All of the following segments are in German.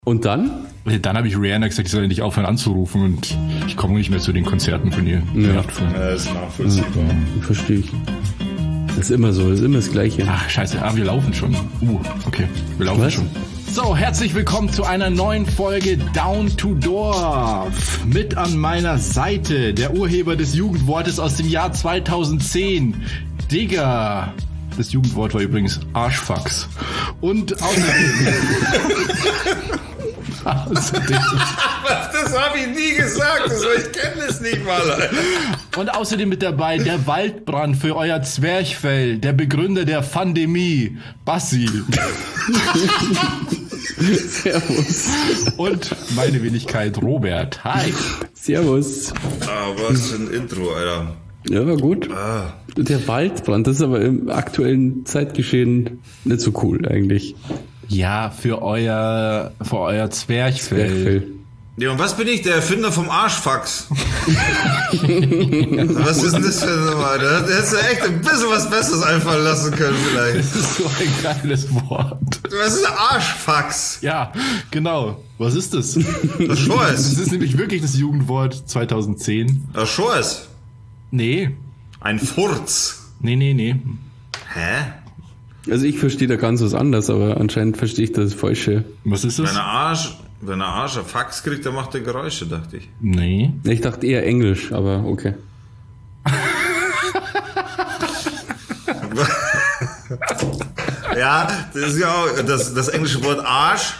Und dann? Dann habe ich Rihanna gesagt, ich soll nicht aufhören anzurufen und ich komme nicht mehr zu den Konzerten von ihr. Ja. Das ist nachvollziehbar. Verstehe ich. Das ist immer so, das ist immer das Gleiche. Ach, scheiße, wir laufen schon. Okay, wir laufen schon. So, herzlich willkommen zu einer neuen Folge Down to Dorf. Mit an meiner Seite der Urheber des Jugendwortes aus dem Jahr 2010, Digga. Das Jugendwort war übrigens Arschfax. Und außerdem... Das habe ich nie gesagt, ich kenne es nicht mal. Und außerdem mit dabei der Waldbrand für euer Zwerchfell, der Begründer der Pandemie, Bassi. Servus. Und meine Wenigkeit, Robert. Hi. Servus. Was für ein Intro, Alter. Ja, war gut. Der Waldbrand, das ist aber im aktuellen Zeitgeschehen nicht so cool eigentlich. Ja, für euer Zwerchfell. Ja, und was bin ich? Der Erfinder vom Arschfax. Was ist denn das für eine Nummer? Da hättest du echt ein bisschen was Besseres einfallen lassen können vielleicht. Das ist so ein geiles Wort. Was ist Arschfax? Ja, genau. Was ist das? Das Schoß. Das ist nämlich wirklich das Jugendwort 2010. Das Schoß. Nee. Ein Furz. Nee. Hä? Also ich verstehe da ganz was anderes, aber anscheinend verstehe ich das Falsche. Was ist das? Wenn ein Arsch ein Fax kriegt, dann macht er Geräusche, dachte ich. Nee. Ich dachte eher Englisch, aber okay. Ja, das ist ja auch das englische Wort Arsch.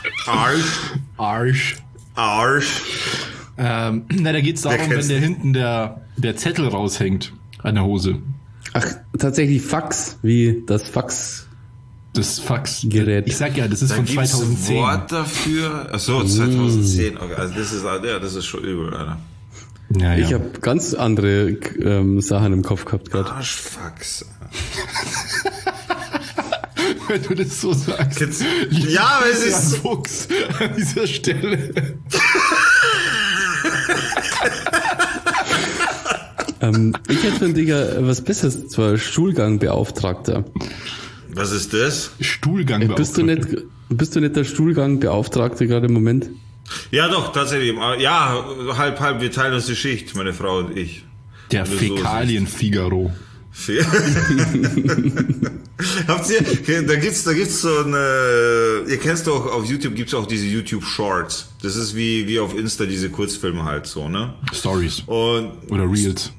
Da geht's darum, wenn der hinten der Zettel raushängt an der Hose. Ach, tatsächlich Fax, wie das Fax. Das Faxgerät. Ich sag ja, das ist Da von gibt's 2010. ein Wort dafür. Achso, 2010. Okay, also das ist schon übel, Alter. Ja. Ich habe ganz andere Sachen im Kopf gehabt gerade. Arschfax. Wenn du das so sagst. Ja, aber es ist... Fuchs an dieser Stelle. Ich hätte von Digga was Besseres, zwar Stuhlgangbeauftragter. Was ist das? Stuhlgangbeauftragter. Bist du nicht der Stuhlgangbeauftragte gerade im Moment? Ja, doch, tatsächlich. Ja, halb, wir teilen uns die Schicht, meine Frau und ich. Der Fäkalien-Figaro. Habt ihr, da gibt's so eine, ihr kennst doch, auf YouTube gibt's auch diese YouTube Shorts. Das ist wie auf Insta diese Kurzfilme halt so, ne? Stories. Oder Reels.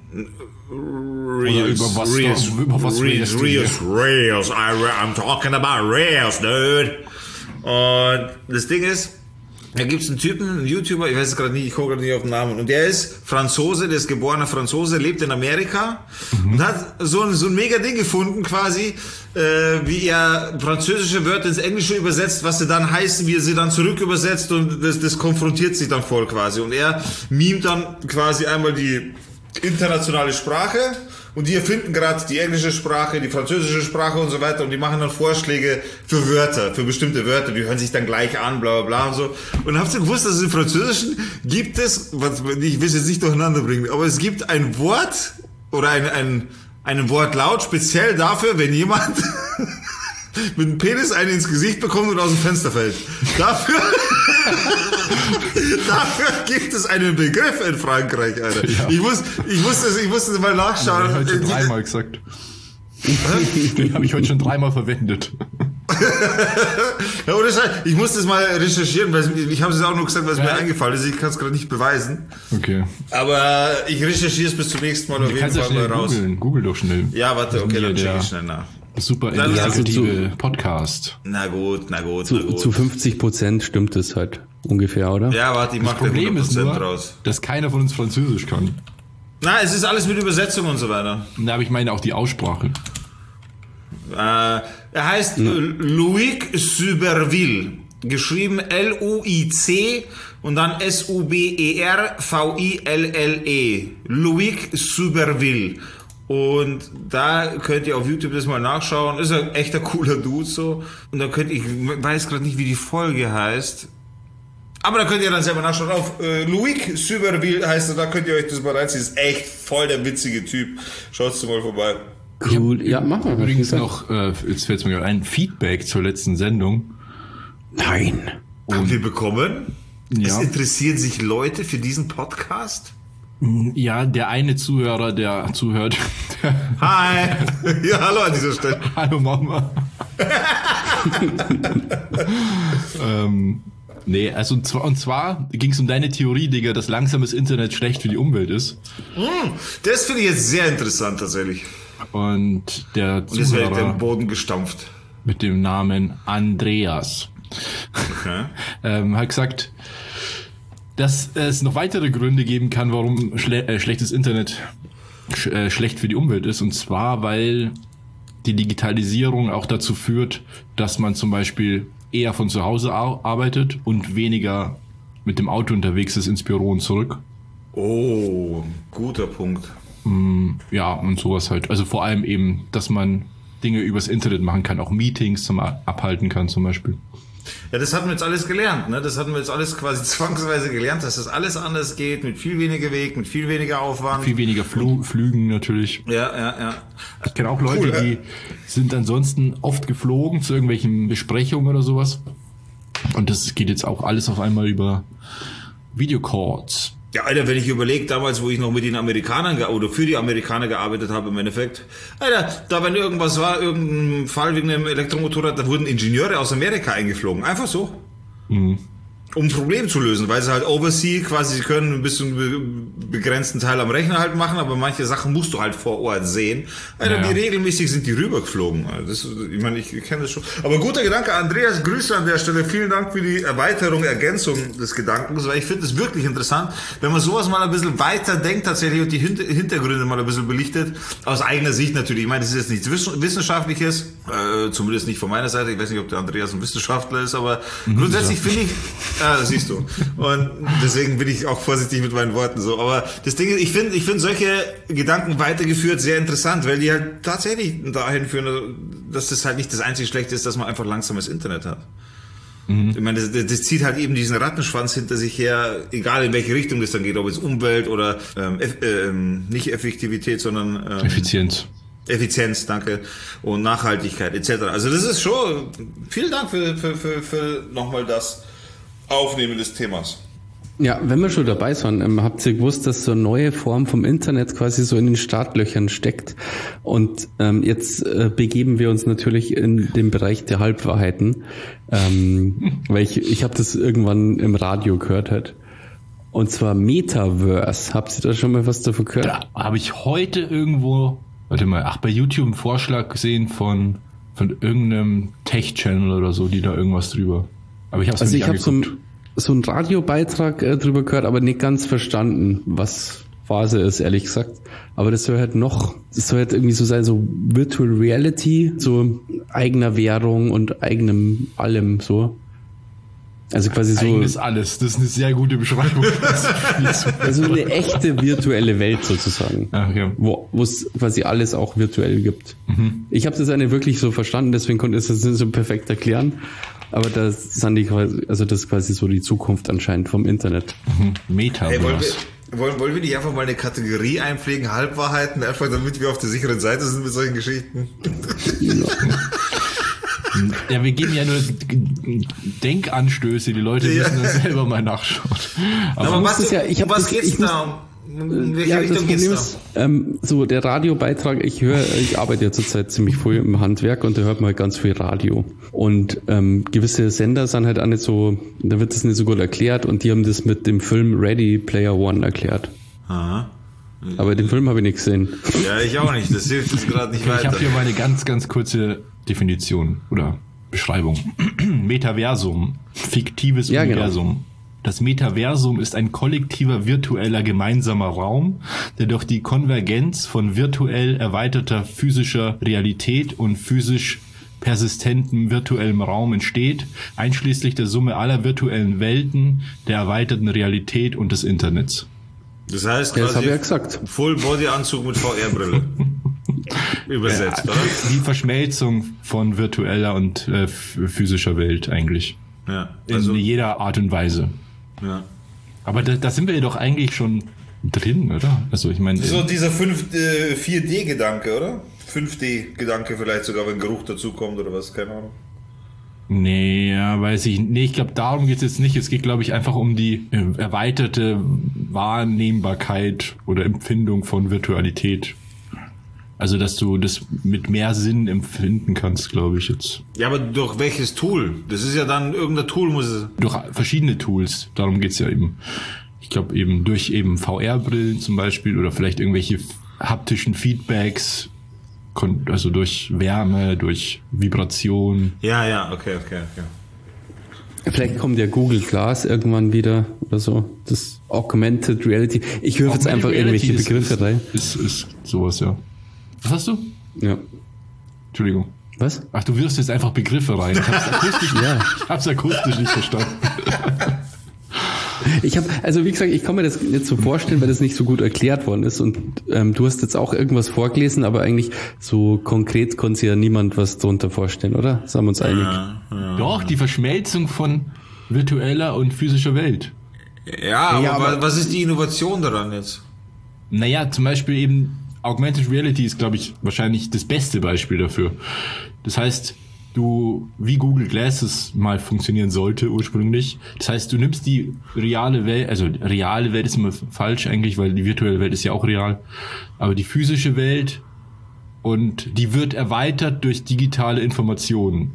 Reels. Über was Reels. I'm talking about Reels, dude. Und das Ding ist, da gibt's einen Typen, einen YouTuber, ich weiß es gerade nicht, ich komme gerade nicht auf den Namen, und der ist Franzose, der ist geborener Franzose, lebt in Amerika und hat so ein mega Ding gefunden quasi, wie er französische Wörter ins Englische übersetzt, was sie dann heißen, wie er sie dann zurück übersetzt, und das konfrontiert sich dann voll quasi, und er mimt dann quasi einmal die internationale Sprache und die erfinden gerade die englische Sprache, die französische Sprache und so weiter, und die machen dann Vorschläge für Wörter, für bestimmte Wörter, die hören sich dann gleich an, bla bla bla und so. Und habt ihr gewusst, dass es im Französischen gibt es, ich will es jetzt nicht durcheinander bringen, aber es gibt ein Wort oder ein Wortlaut speziell dafür, wenn jemand mit dem Penis einen ins Gesicht bekommt und aus dem Fenster fällt. Dafür gibt es einen Begriff in Frankreich, Alter. Ja. Ich muss das mal nachschauen. Den habe ich heute schon dreimal gesagt. Den habe ich heute schon dreimal verwendet. Ja, ich muss das mal recherchieren, weil ich habe es auch nur gesagt, weil es mir eingefallen ist. Ich kann es gerade nicht beweisen. Okay. Aber ich recherchiere es bis zum nächsten Mal auf jeden Fall mal raus. Google doch schnell. Ja, warte, okay, dann check ich schnell nach. Super investigative Podcast. Na gut. Zu 50% stimmt es halt ungefähr, oder? Ja, warte, ich mache da 100% raus. Dass keiner von uns Französisch kann. Na, es ist alles mit Übersetzung und so weiter. Na, aber ich meine auch die Aussprache. Er heißt Loïc Suberville. Geschrieben L-U-I-C und dann S-U-B-E-R-V-I-L-L-E. Loïc Suberville. Und da könnt ihr auf YouTube das mal nachschauen. Ist ein echter cooler Dude so. Und dann ich weiß gerade nicht, wie die Folge heißt. Aber da könnt ihr dann selber nachschauen. Auf Loïc Suberville heißt er, da könnt ihr euch das mal reinziehen. Das ist echt voll der witzige Typ. Schaut's mal vorbei. Cool, ja, mach mal. Übrigens noch, jetzt fällt es mir gerade ein, Feedback zur letzten Sendung. Nein. Haben wir bekommen? Es interessieren sich Leute für diesen Podcast? Ja, der eine Zuhörer, der zuhört. Hi! Ja, hallo an dieser Stelle. Hallo Mama. Nee, also und zwar ging es um deine Theorie, Digga, dass langsames Internet schlecht für die Umwelt ist. Das finde ich jetzt sehr interessant tatsächlich. Und der Und jetzt werde ich Zuhörer den Boden gestampft. mit dem Namen Andreas hat gesagt, dass es noch weitere Gründe geben kann, warum schlechtes Internet schlecht für die Umwelt ist. Und zwar, weil die Digitalisierung auch dazu führt, dass man zum Beispiel eher von zu Hause arbeitet und weniger mit dem Auto unterwegs ist ins Büro und zurück. Oh, guter Punkt. Ja, und sowas halt. Also vor allem eben, dass man Dinge übers Internet machen kann, auch Meetings zum abhalten kann zum Beispiel. Ja, das hatten wir jetzt alles gelernt, ne? Das hatten wir jetzt alles quasi zwangsweise gelernt, dass das alles anders geht, mit viel weniger Weg, mit viel weniger Aufwand. Viel weniger Flügen natürlich. Ja. Ich kenne auch Leute, die sind ansonsten oft geflogen zu irgendwelchen Besprechungen oder sowas. Und das geht jetzt auch alles auf einmal über Videocalls. Ja, Alter, wenn ich überlege, damals, wo ich noch mit den Amerikanern oder für die Amerikaner gearbeitet habe im Endeffekt, Alter, da wenn irgendwas war, irgendein Fall wegen einem Elektromotorrad, da wurden Ingenieure aus Amerika eingeflogen. Einfach so. Um ein Problem zu lösen, weil sie halt oversea quasi, sie können ein bisschen begrenzten Teil am Rechner halt machen, aber manche Sachen musst du halt vor Ort sehen. Alter, die regelmäßig sind die rübergeflogen. Ich meine, ich kenne das schon. Aber guter Gedanke, Andreas, Grüße an der Stelle. Vielen Dank für die Erweiterung, Ergänzung des Gedankens, weil ich finde es wirklich interessant, wenn man sowas mal ein bisschen weiter denkt tatsächlich und die Hintergründe mal ein bisschen belichtet, aus eigener Sicht natürlich. Ich meine, das ist jetzt nichts Wissenschaftliches, zumindest nicht von meiner Seite. Ich weiß nicht, ob der Andreas ein Wissenschaftler ist, aber grundsätzlich finde ich, das siehst du. Und deswegen bin ich auch vorsichtig mit meinen Worten so. Aber das Ding ist, ich finde solche Gedanken weitergeführt sehr interessant, weil die halt tatsächlich dahin führen, dass das halt nicht das einzige Schlechte ist, dass man einfach langsames Internet hat. Ich meine, das zieht halt eben diesen Rattenschwanz hinter sich her, egal in welche Richtung das dann geht, ob es Umwelt oder nicht Effektivität, sondern Effizienz, danke, und Nachhaltigkeit etc. Also das ist schon, vielen Dank für nochmal das Aufnehmen des Themas. Ja, wenn wir schon dabei sind, habt ihr gewusst, dass so eine neue Form vom Internet quasi so in den Startlöchern steckt. Und jetzt begeben wir uns natürlich in den Bereich der Halbwahrheiten, weil ich habe das irgendwann im Radio gehört halt. Und zwar Metaverse. Habt ihr da schon mal was davon gehört? Da habe ich heute irgendwo, bei YouTube einen Vorschlag gesehen von irgendeinem Tech-Channel oder so, die da irgendwas drüber. Aber ich habe es nicht angeguckt. Ich habe so einen Radiobeitrag drüber gehört, aber nicht ganz verstanden, was Phase ist, ehrlich gesagt. Aber das soll halt irgendwie so sein, so Virtual Reality, so eigener Währung und eigenem allem so. Also quasi so. Eigenes alles, das ist eine sehr gute Beschreibung. Also eine echte virtuelle Welt sozusagen. Okay. Wo es quasi alles auch virtuell gibt. Ich habe das eine wirklich so verstanden, deswegen konnte ich das nicht so perfekt erklären. Aber das ist quasi so die Zukunft anscheinend vom Internet. Metaverse. Hey, wollen wir nicht einfach mal eine Kategorie einpflegen, Halbwahrheiten, einfach damit wir auf der sicheren Seite sind mit solchen Geschichten? Ja, wir geben ja nur Denkanstöße, die Leute müssen dann selber mal nachschauen. Aber was geht's da um? Ja, das Problem ist, so der Radiobeitrag, ich arbeite ja zurzeit ziemlich früh im Handwerk und da hört man halt ganz viel Radio. Und gewisse Sender sind halt auch nicht so, da wird das nicht so gut erklärt und die haben das mit dem Film Ready Player One erklärt. Aha. Aber den Film habe ich nicht gesehen. Ja, ich auch nicht, das hilft jetzt gerade nicht weiter. Ich habe hier mal eine ganz, ganz kurze Definition oder Beschreibung. Metaversum, fiktives Universum. Genau. Das Metaversum ist ein kollektiver virtueller gemeinsamer Raum, der durch die Konvergenz von virtuell erweiterter physischer Realität und physisch persistentem virtuellem Raum entsteht, einschließlich der Summe aller virtuellen Welten, der erweiterten Realität und des Internets. Das heißt quasi, das habe ich ja gesagt. Full-Body-Anzug mit VR-Brille. Übersetzt, oder? Die Verschmelzung von virtueller und physischer Welt eigentlich. Ja. Also, in jeder Art und Weise. Ja. Aber da sind wir ja doch eigentlich schon drin, oder? Also ich meine... So dieser 4D-Gedanke, oder? 5D-Gedanke vielleicht sogar, wenn Geruch dazukommt oder was, keine Ahnung. Nee, ja, weiß ich. Nee, ich glaube, darum geht es jetzt nicht. Es geht, glaube ich, einfach um die erweiterte Wahrnehmbarkeit oder Empfindung von Virtualität. Also, dass du das mit mehr Sinn empfinden kannst, glaube ich jetzt. Ja, aber durch welches Tool? Das ist ja dann irgendein Tool, muss es... Durch verschiedene Tools. Darum geht's ja eben. Ich glaube eben durch eben VR-Brillen zum Beispiel oder vielleicht irgendwelche haptischen Feedbacks, also durch Wärme, durch Vibration. Ja, okay. Vielleicht kommt ja Google Glass irgendwann wieder oder so. Das Augmented Reality. Ich höre jetzt einfach irgendwelche Begriffe rein. Ist sowas, ja. Was hast du? Ja. Entschuldigung. Was? Ach, du wirfst jetzt einfach Begriffe rein. Ich hab's akustisch nicht verstanden. Also wie gesagt, ich kann mir das nicht so vorstellen, weil das nicht so gut erklärt worden ist und du hast jetzt auch irgendwas vorgelesen, aber eigentlich so konkret konnte sich ja niemand was darunter vorstellen, oder? Das haben wir uns einig. Ja. Doch, die Verschmelzung von virtueller und physischer Welt. Ja, aber was ist die Innovation daran jetzt? Naja, zum Beispiel eben Augmented Reality ist, glaube ich, wahrscheinlich das beste Beispiel dafür. Das heißt, wie Google Glasses mal funktionieren sollte ursprünglich. Das heißt, du nimmst die reale Welt, also reale Welt ist immer falsch eigentlich, weil die virtuelle Welt ist ja auch real, aber die physische Welt und die wird erweitert durch digitale Informationen.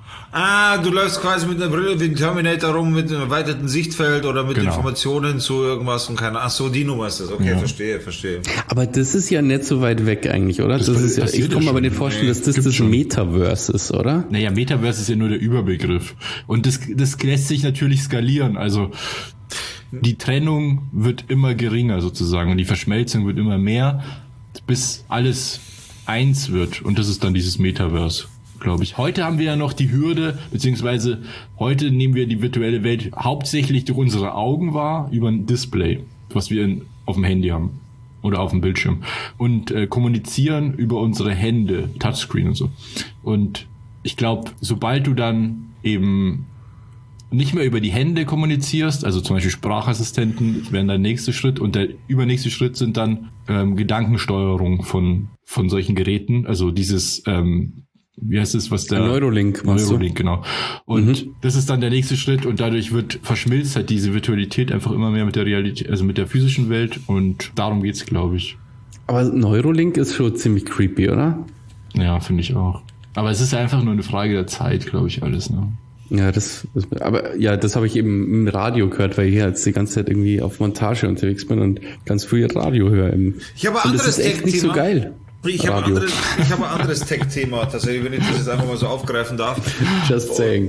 Du läufst quasi mit einer Brille wie ein Terminator rum mit einem erweiterten Sichtfeld oder mit Informationen zu irgendwas und keine. Ach so, die Nummer ist das. Okay, ja. Verstehe. Aber das ist ja nicht so weit weg eigentlich, oder? Das ist ja, ich kann mir aber nicht vorstellen, dass das Metaverse ist, oder? Naja, Metaverse ist ja nur der Überbegriff. Und das lässt sich natürlich skalieren. Also die Trennung wird immer geringer sozusagen und die Verschmelzung wird immer mehr, bis alles eins wird. Und das ist dann dieses Metaverse, glaube ich. Heute haben wir ja noch die Hürde, beziehungsweise heute nehmen wir die virtuelle Welt hauptsächlich durch unsere Augen wahr, über ein Display, was wir auf dem Handy haben oder auf dem Bildschirm und kommunizieren über unsere Hände, Touchscreen und so. Und ich glaube, sobald du dann eben nicht mehr über die Hände kommunizierst, also zum Beispiel Sprachassistenten wären der nächste Schritt und der übernächste Schritt sind dann Gedankensteuerung von solchen Geräten, also dieses wie heißt es, was der Neuralink, genau. Und das ist dann der nächste Schritt und dadurch verschmilzt halt diese Virtualität einfach immer mehr mit der Realität, also mit der physischen Welt und darum geht's, glaube ich. Aber Neuralink ist schon ziemlich creepy, oder? Ja, finde ich auch. Aber es ist einfach nur eine Frage der Zeit, glaube ich, alles, ne? Ja, das habe ich eben im Radio gehört, weil ich hier jetzt die ganze Zeit irgendwie auf Montage unterwegs bin und ganz früh Radio höre. Ich habe ein anderes Tech-Thema. Das ist echt nicht so geil. Ich habe ein anderes Tech-Thema, tatsächlich, wenn ich das jetzt einfach mal so aufgreifen darf. Just saying.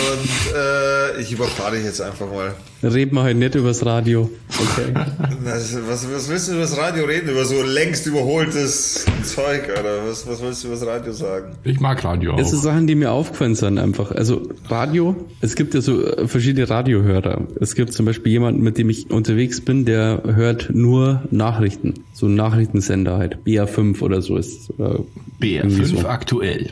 Und ich überfahre dich jetzt einfach mal. Reden wir heute nicht übers Radio. Okay. Was willst du über das Radio reden? Über so längst überholtes Zeug, oder? Was willst du über das Radio sagen? Ich mag Radio auch. Das sind Sachen, die mir aufgefallen sind einfach. Also Radio, es gibt ja so verschiedene Radiohörer. Es gibt zum Beispiel jemanden, mit dem ich unterwegs bin, der hört nur Nachrichten. So ein Nachrichtensender halt. BR5 oder so ist. Oder BR5 so. Aktuell.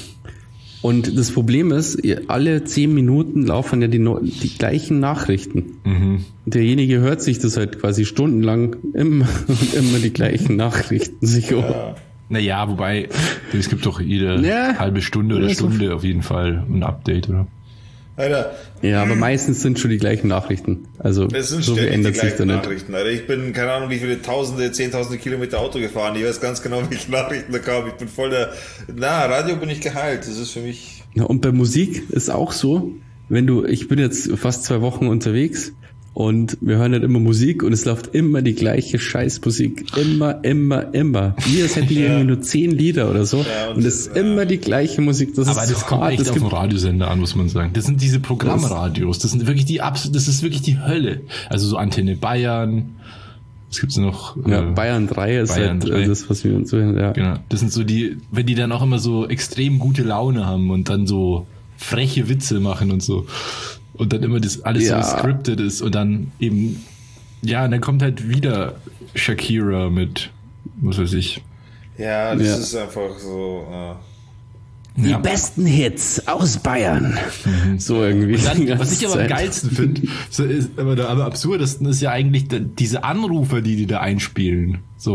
Und das Problem ist, alle 10 Minuten laufen ja die gleichen Nachrichten. Mhm. Derjenige hört sich das halt quasi stundenlang immer die gleichen Nachrichten sich um. Naja, wobei, es gibt doch jede halbe Stunde oder Stunde auf jeden Fall ein Update, oder? Alter. Ja, aber meistens sind schon die gleichen Nachrichten. Also es sind so ändert sich da nicht. Nachrichten, Alter. Ich bin, keine Ahnung, wie viele Zehntausende Kilometer Auto gefahren. Ich weiß ganz genau, welche Nachrichten da kamen. Ich bin voll Radio bin ich geheilt. Das ist für mich... Ja, und bei Musik ist auch so, ich bin jetzt fast 2 Wochen unterwegs und wir hören halt immer Musik und es läuft immer die gleiche Scheißmusik. Immer. Wie als hätte ich irgendwie nur 10 Lieder oder so. Ja, und es ist immer die gleiche Musik. Aber das kommt echt auf den Radiosender an, muss man sagen. Das sind diese Programmradios. Das sind wirklich das ist wirklich die Hölle. Also so Antenne Bayern. Was gibt's noch? Bayern 3 ist Bayern halt 3. Das, was wir uns so hören. Ja. Genau. Das sind so wenn die dann auch immer so extrem gute Laune haben und dann so freche Witze machen und so. Und dann immer das alles so scripted ist und dann eben, und dann kommt halt wieder Shakira mit, was weiß ich. Ja, das ist einfach so. Die besten Hits aus Bayern. Mhm. So irgendwie. Und dann, was ich aber am geilsten finde, aber absurdesten ist ja eigentlich diese Anrufer, die da einspielen. So.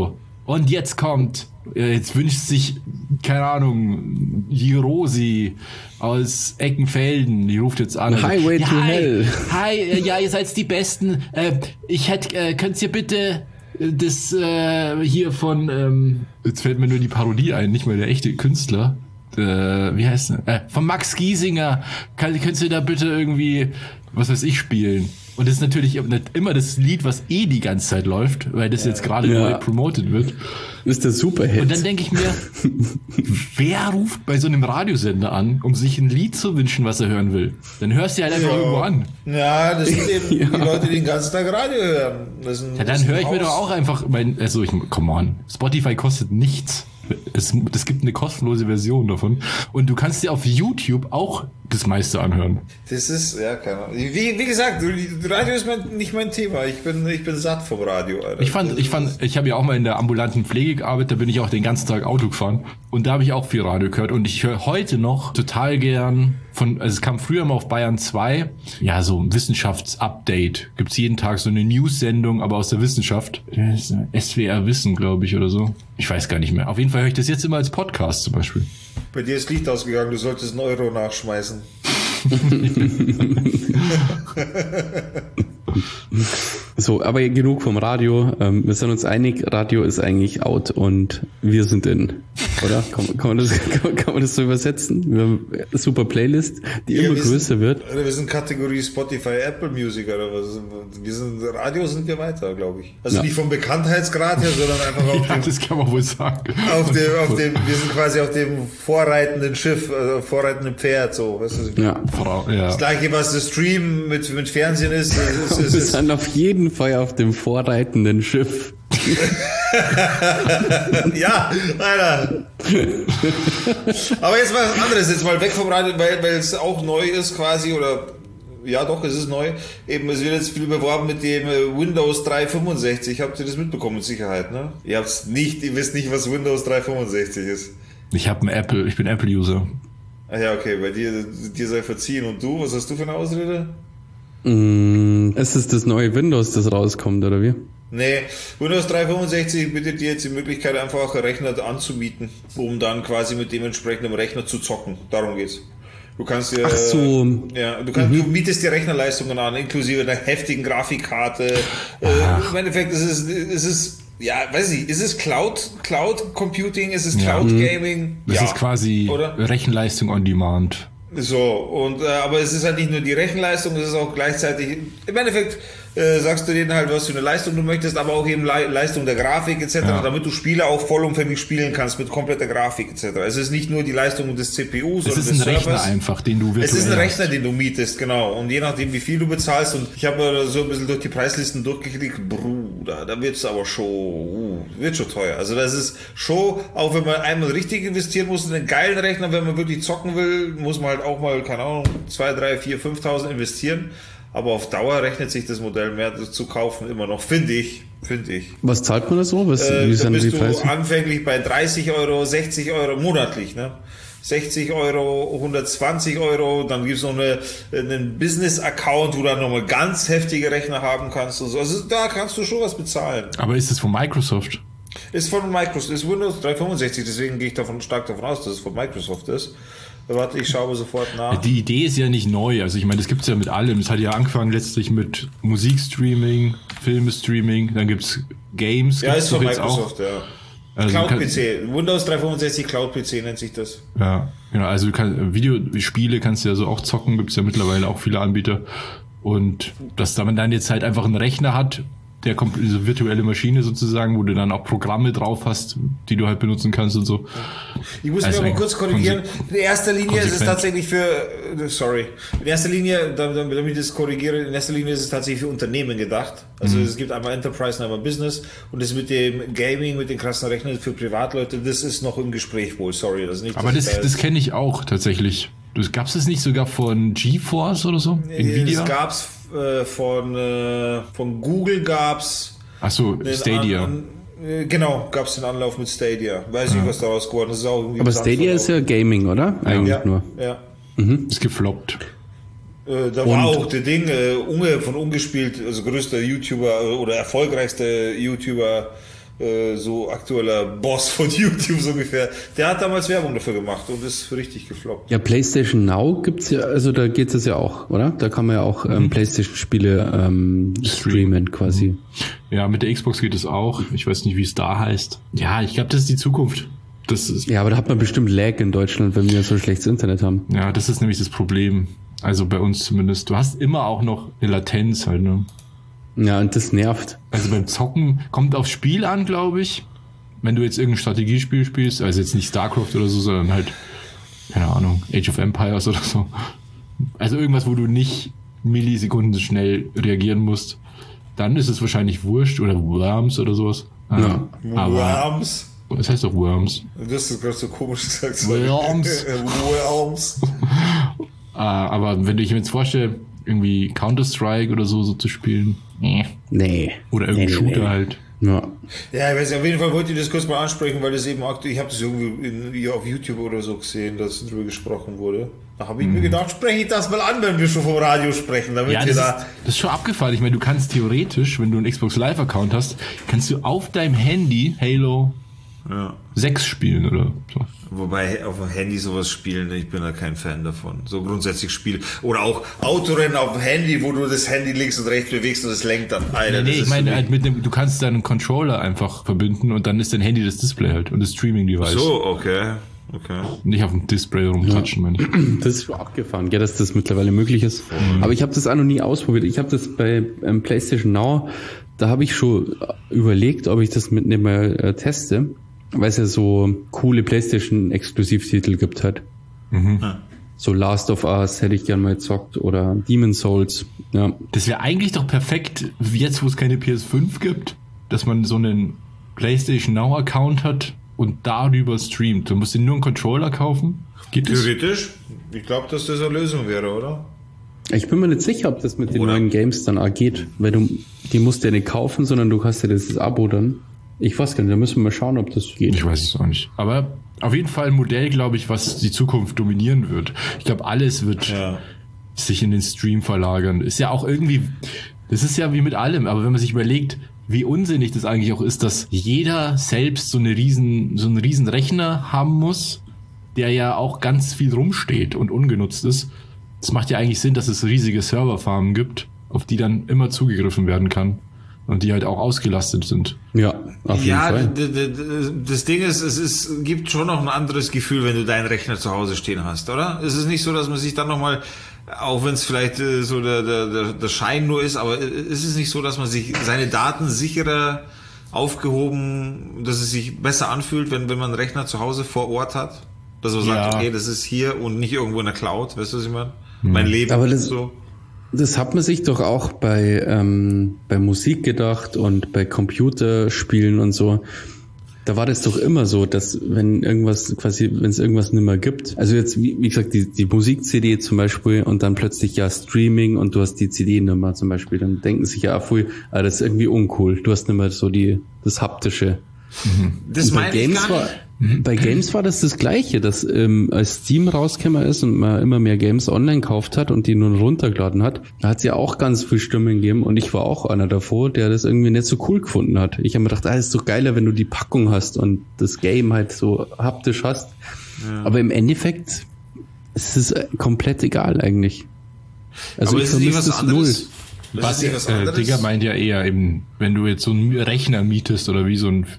Und jetzt wünscht sich, keine Ahnung, Jirosi aus Eckenfelden, die ruft jetzt an. Highway to Hell. Hi, ja, ihr seid die Besten. Könnt ihr bitte das hier von, jetzt fällt mir nur die Parodie ein, nicht mal der echte Künstler. Wie heißt der? Von Max Giesinger. Könntest du da bitte irgendwie, was weiß ich, spielen? Und das ist natürlich immer das Lied, was die ganze Zeit läuft, weil das jetzt gerade neu promotet wird. Das ist der Superhit. Und dann denke ich mir, wer ruft bei so einem Radiosender an, um sich ein Lied zu wünschen, was er hören will? Dann hörst du halt einfach irgendwo an. Ja, das sind eben die Leute, die den ganzen Tag Radio hören. Dann höre ich mir doch auch einfach, come on, Spotify kostet nichts. Es gibt eine kostenlose Version davon. Und du kannst dir auf YouTube auch das meiste anhören. Das ist, ja, keine Ahnung. Wie gesagt, Radio ist nicht mein Thema. Ich bin satt vom Radio, Alter. Ich habe ja auch mal in der ambulanten Pflege gearbeitet, da bin ich auch den ganzen Tag Auto gefahren. Und da habe ich auch viel Radio gehört. Und ich höre heute noch total gern es kam früher mal auf Bayern 2, ja, so ein Wissenschaftsupdate. Gibt's jeden Tag so eine News-Sendung, aber aus der Wissenschaft. SWR Wissen, glaube ich, oder so. Ich weiß gar nicht mehr. Auf jeden Fall höre ich das jetzt immer als Podcast zum Beispiel. Bei dir ist Licht ausgegangen, du solltest einen Euro nachschmeißen. So, aber genug vom Radio. Wir sind uns einig, Radio ist eigentlich out und wir sind in. Oder? Kann man das so übersetzen? Wir haben eine super Playlist, die immer größer wird. Wir sind Kategorie Spotify, Apple Music oder was? Radio sind wir weiter, glaube ich. Also nicht vom Bekanntheitsgrad her, sondern einfach auf dem... das kann man wohl sagen. Wir sind quasi auf dem vorreitenden Schiff, also vorreitenden Pferd, so. Weißt du? Ja. Das gleiche, was das Stream mit Fernsehen ist. Wir sind auf jeden Fall auf dem vorreitenden Schiff. Ja, Alter. Aber jetzt mal was anderes, jetzt mal weg vom Radio, weil es auch neu ist quasi, oder ja doch, es ist neu. Eben, es wird jetzt viel beworben mit dem Windows 365. Habt ihr das mitbekommen mit Sicherheit, ne? Ihr wisst nicht, was Windows 365 ist. Ich bin Apple-User. Ah ja, okay, bei dir sei verziehen. Und du, was hast du für eine Ausrede? Es ist das neue Windows, das rauskommt, oder wie? Nee, Windows 365 bietet dir jetzt die Möglichkeit, einfach einen Rechner anzumieten, um dann quasi mit dementsprechendem Rechner zu zocken. Darum geht's. Du kannst dir, du mietest dir Rechnerleistungen an, inklusive einer heftigen Grafikkarte. Im Endeffekt ist es ja, weiß ich, ist es Cloud Computing, ist es Cloud Gaming? Das ist quasi Rechenleistung on Demand. So, und aber es ist halt nicht nur die Rechenleistung, es ist auch gleichzeitig, im Endeffekt sagst du denen halt, was für eine Leistung du möchtest, aber auch eben Leistung der Grafik etc., damit du Spiele auch vollumfänglich spielen kannst mit kompletter Grafik etc. Es ist nicht nur die Leistung des CPUs oder des Servers. Es ist ein Rechner einfach, den du virtuell Es ist ein Rechner, den du mietest, genau. Und je nachdem, wie viel du bezahlst, und ich habe so ein bisschen durch die Preislisten durchgeklickt, Bruder, da wird's aber schon, wird schon teuer. Also das ist schon, auch wenn man einmal richtig investieren muss in einen geilen Rechner, wenn man wirklich zocken will, muss man halt auch mal, keine Ahnung, 2, 3, 4, 5.000 investieren. Aber auf Dauer rechnet sich das Modell mehr zu kaufen immer noch, finde ich. Was zahlt man da so? Da bist du anfänglich bei 30 Euro, 60 Euro monatlich, ne? 60 Euro, 120 Euro, dann gibt's noch einen Business-Account, wo du dann nochmal ganz heftige Rechner haben kannst und so. Also da kannst du schon was bezahlen. Aber ist es von Microsoft? Ist von Microsoft, ist Windows 365, deswegen gehe ich stark davon aus, dass es von Microsoft ist. Warte, ich schaue sofort nach. Die Idee ist ja nicht neu. Also ich meine, das gibt's ja mit allem. Es hat ja angefangen letztlich mit Musikstreaming, Filmestreaming, dann gibt's Games. Ja, ist von Microsoft, ja. Also Cloud-PC. Windows 365 Cloud-PC nennt sich das. Ja, genau. Also du kannst Videospiele kannst du ja so auch zocken. Gibt's ja mittlerweile auch viele Anbieter. Und dass man dann jetzt halt einfach einen Rechner hat, der kommt diese virtuelle Maschine sozusagen, wo du dann auch Programme drauf hast, die du halt benutzen kannst und so. Ich muss mich aber kurz korrigieren. In erster Linie ist es tatsächlich in erster Linie, damit ich das korrigiere, in erster Linie ist es tatsächlich für Unternehmen gedacht. Also es gibt einmal Enterprise und einmal Business, und das mit dem Gaming, mit den krassen Rechnern für Privatleute, das ist noch im Gespräch wohl, sorry. Das ist nicht, aber das kenne ich auch tatsächlich. Gab es das nicht sogar von GeForce oder so? Nvidia? Das gab's von Google gab's. Achso, Stadia. Genau, gab's den Anlauf mit Stadia. Weiß nicht, was daraus geworden ist. Aber Stadia ist ja Gaming, oder? Eigentlich nur. Ja. Ist gefloppt. Da war auch der Ding, von ungespielt, also größter YouTuber oder erfolgreichster YouTuber so aktueller Boss von YouTube so ungefähr, der hat damals Werbung dafür gemacht und ist richtig gefloppt. Ja, PlayStation Now gibt's ja, also da geht es ja auch, oder? Da kann man ja auch PlayStation-Spiele streamen quasi. Ja, mit der Xbox geht es auch. Ich weiß nicht, wie es da heißt. Ja, ich glaube, das ist die Zukunft. Ja, aber da hat man bestimmt Lag in Deutschland, wenn wir so schlechtes Internet haben. Ja, das ist nämlich das Problem. Also bei uns zumindest. Du hast immer auch noch eine Latenz halt, ne? Ja, und das nervt. Also beim Zocken kommt aufs Spiel an, glaube ich. Wenn du jetzt irgendein Strategiespiel spielst, also jetzt nicht StarCraft oder so, sondern halt, keine Ahnung, Age of Empires oder so. Also irgendwas, wo du nicht Millisekunden schnell reagieren musst, dann ist es wahrscheinlich wurscht oder Worms oder sowas. Ja. Worms? Das heißt doch Worms. Du hast das gerade so komisch gesagt. Worms. Worms. Aber wenn du dich jetzt vorstellst, irgendwie Counter-Strike oder so zu spielen. Nee. Oder irgendein Shooter halt. Ja. Ja, ich weiß nicht, auf jeden Fall wollte ich das kurz mal ansprechen, weil das eben aktuell, ich habe das irgendwie auf YouTube oder so gesehen, dass darüber gesprochen wurde. Da habe ich mir gedacht, spreche ich das mal an, wenn wir schon vom Radio sprechen, damit ja, wir das ist schon abgefallen. Ich meine, du kannst theoretisch, wenn du einen Xbox Live-Account hast, kannst du auf deinem Handy Halo 6 spielen oder so. Wobei auf dem Handy sowas spielen, ich bin da kein Fan davon. So grundsätzlich Spiel. Oder auch Autorennen auf dem Handy, wo du das Handy links und rechts bewegst und es lenkt dann. Alter, nee, ich meine halt du kannst deinen Controller einfach verbinden und dann ist dein Handy das Display halt und das Streaming-Device. So, okay. Nicht auf dem Display rumtatschen, meine ich. Das ist schon abgefahren, ja, dass das mittlerweile möglich ist. Aber ich habe das auch noch nie ausprobiert. Ich habe das bei PlayStation Now, da habe ich schon überlegt, ob ich das mit mal teste. Weil es ja so coole PlayStation-Exklusivtitel gibt halt. So Last of Us hätte ich gern mal gezockt oder Demon's Souls. Ja. Das wäre eigentlich doch perfekt, jetzt wo es keine PS5 gibt, dass man so einen PlayStation Now-Account hat und darüber streamt. Du musst dir nur einen Controller kaufen. Geht das? Theoretisch? Ich glaube, dass das eine Lösung wäre, oder? Ich bin mir nicht sicher, ob das mit den neuen Games dann auch geht. Weil die musst du ja nicht kaufen, sondern du hast ja das Abo dann. Ich weiß gar nicht, da müssen wir mal schauen, ob das geht. Ich weiß es auch nicht. Aber auf jeden Fall ein Modell, glaube ich, was die Zukunft dominieren wird. Ich glaube, alles wird sich in den Stream verlagern. Ist ja auch irgendwie, das ist ja wie mit allem, aber wenn man sich überlegt, wie unsinnig das eigentlich auch ist, dass jeder selbst so einen riesen Rechner haben muss, der ja auch ganz viel rumsteht und ungenutzt ist. Es macht ja eigentlich Sinn, dass es riesige Serverfarmen gibt, auf die dann immer zugegriffen werden kann. Und die halt auch ausgelastet sind. Ja, auf jeden Fall. Das Ding ist, es gibt schon noch ein anderes Gefühl, wenn du deinen Rechner zu Hause stehen hast, oder? Es ist nicht so, dass man sich dann nochmal, auch wenn es vielleicht so der Schein nur ist, aber es ist nicht so, dass man sich seine Daten sicherer aufgehoben, dass es sich besser anfühlt, wenn man einen Rechner zu Hause vor Ort hat. Dass man sagt, okay, das ist hier und nicht irgendwo in der Cloud, weißt du, was ich meine? Mein Leben aber ist so. Das hat man sich doch auch bei Musik gedacht und bei Computerspielen und so. Da war das doch immer so, dass wenn es irgendwas nicht mehr gibt, also jetzt wie gesagt die Musik-CD zum Beispiel und dann plötzlich Streaming und du hast die CD nicht mehr zum Beispiel, dann denken sich ja das ist irgendwie uncool. Du hast nicht mehr so das Haptische. Das meine ich gar nicht. Bei Games war das Gleiche, dass als Steam rausgekommen ist und man immer mehr Games online gekauft hat und die nur runtergeladen hat, da hat es ja auch ganz viel Stimmen gegeben und ich war auch einer davor, der das irgendwie nicht so cool gefunden hat. Ich habe mir gedacht, das ist doch geiler, wenn du die Packung hast und das Game halt so haptisch hast. Ja. Aber im Endeffekt ist es komplett egal eigentlich. Also aber ich vermisse das null. Digga meint ja eher eben, wenn du jetzt so einen Rechner mietest oder wie so ein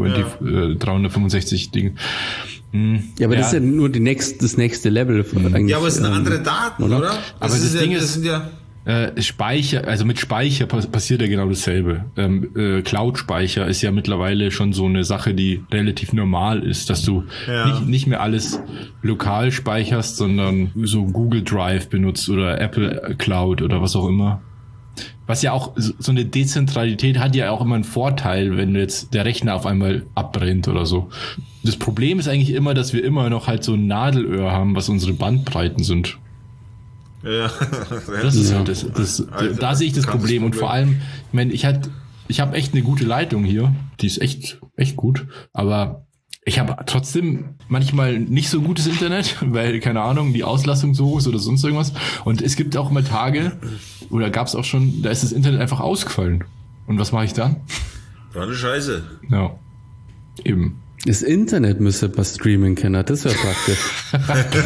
365 Ding. Ja, aber das ist ja nur das nächste Level. Eigentlich, ja, aber es sind andere Daten, oder? Aber das Ding ist Speicher, also mit Speicher passiert ja genau dasselbe. Cloud-Speicher ist ja mittlerweile schon so eine Sache, die relativ normal ist, dass du nicht mehr alles lokal speicherst, sondern so Google Drive benutzt oder Apple Cloud oder was auch immer. Was ja auch, so eine Dezentralität hat ja auch immer einen Vorteil, wenn jetzt der Rechner auf einmal abbrennt oder so. Das Problem ist eigentlich immer, dass wir immer noch halt so ein Nadelöhr haben, was unsere Bandbreiten sind. Ja. Das ist halt da sehe ich das Problem. Und vor allem, ich meine, ich habe echt eine gute Leitung hier. Die ist echt gut. Aber ich habe trotzdem manchmal nicht so gutes Internet, weil, keine Ahnung, die Auslastung so hoch ist oder sonst irgendwas. Und es gibt auch mal Tage, oder gab es auch schon, da ist das Internet einfach ausgefallen. Und was mache ich dann? War eine Scheiße. Ja, eben. Das Internet müsste was streamen können, das wäre praktisch.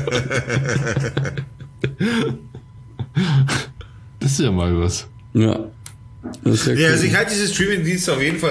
Das ist ja mal was. Ja. Das ist Ja, cool. also ich halte diese Streaming-Dienste auf jeden Fall.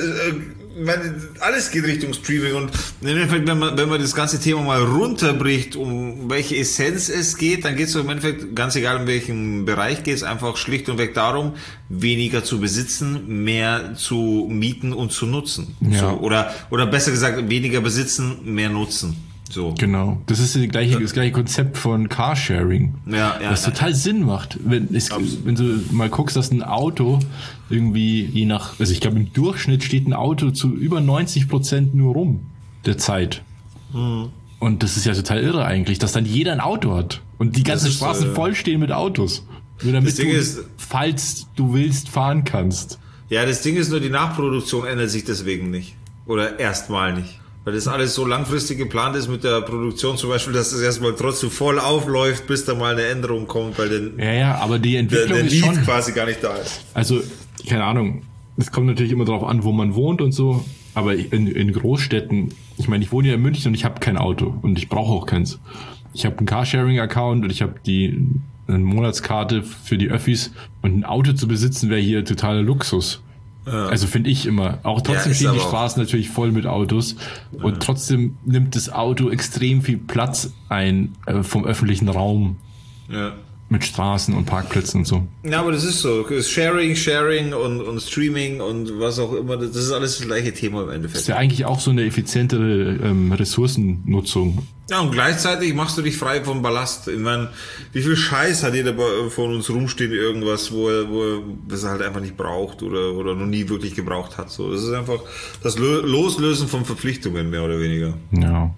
Alles geht Richtung Streaming und im Endeffekt, wenn man das ganze Thema mal runterbricht, um welche Essenz es geht, dann geht es im Endeffekt, ganz egal in welchem Bereich geht es, einfach schlicht und weg darum, weniger zu besitzen, mehr zu mieten und zu nutzen. Ja. So, oder besser gesagt, weniger besitzen, mehr nutzen. So. Genau. Das ist das gleiche Konzept von Carsharing. Ja, was total Sinn macht. Wenn du mal guckst, dass ein Auto irgendwie also ich glaube im Durchschnitt steht ein Auto zu über 90% nur rum der Zeit. Mhm. Und das ist ja total irre eigentlich, dass dann jeder ein Auto hat und die ganzen Straßen vollstehen mit Autos. Nur damit du, falls du willst, fahren kannst. Ja, das Ding ist nur, die Nachproduktion ändert sich deswegen nicht. Oder erstmal nicht. Weil das alles so langfristig geplant ist mit der Produktion zum Beispiel, dass es erstmal trotzdem voll aufläuft, bis da mal eine Änderung kommt, weil aber die Entwicklung der ist schon quasi gar nicht da ist. Also, keine Ahnung, es kommt natürlich immer darauf an, wo man wohnt und so, aber in Großstädten, ich meine, ich wohne ja in München und ich habe kein Auto und ich brauche auch keins. Ich habe einen Carsharing-Account und ich habe eine Monatskarte für die Öffis und ein Auto zu besitzen wäre hier totaler Luxus. Ja. Also finde ich immer. Auch trotzdem stehen die Straßen natürlich voll mit Autos und trotzdem nimmt das Auto extrem viel Platz ein vom öffentlichen Raum. Ja. Mit Straßen und Parkplätzen und so. Ja, aber das ist so. Sharing und Streaming und was auch immer. Das ist alles das gleiche Thema im Endeffekt. Das ist ja eigentlich auch so eine effizientere Ressourcennutzung. Ja, und gleichzeitig machst du dich frei vom Ballast. Ich meine, wie viel Scheiß hat jeder von uns rumstehen, irgendwas, wo er das halt einfach nicht braucht oder noch nie wirklich gebraucht hat. So, das ist einfach das Loslösen von Verpflichtungen, mehr oder weniger. Ja.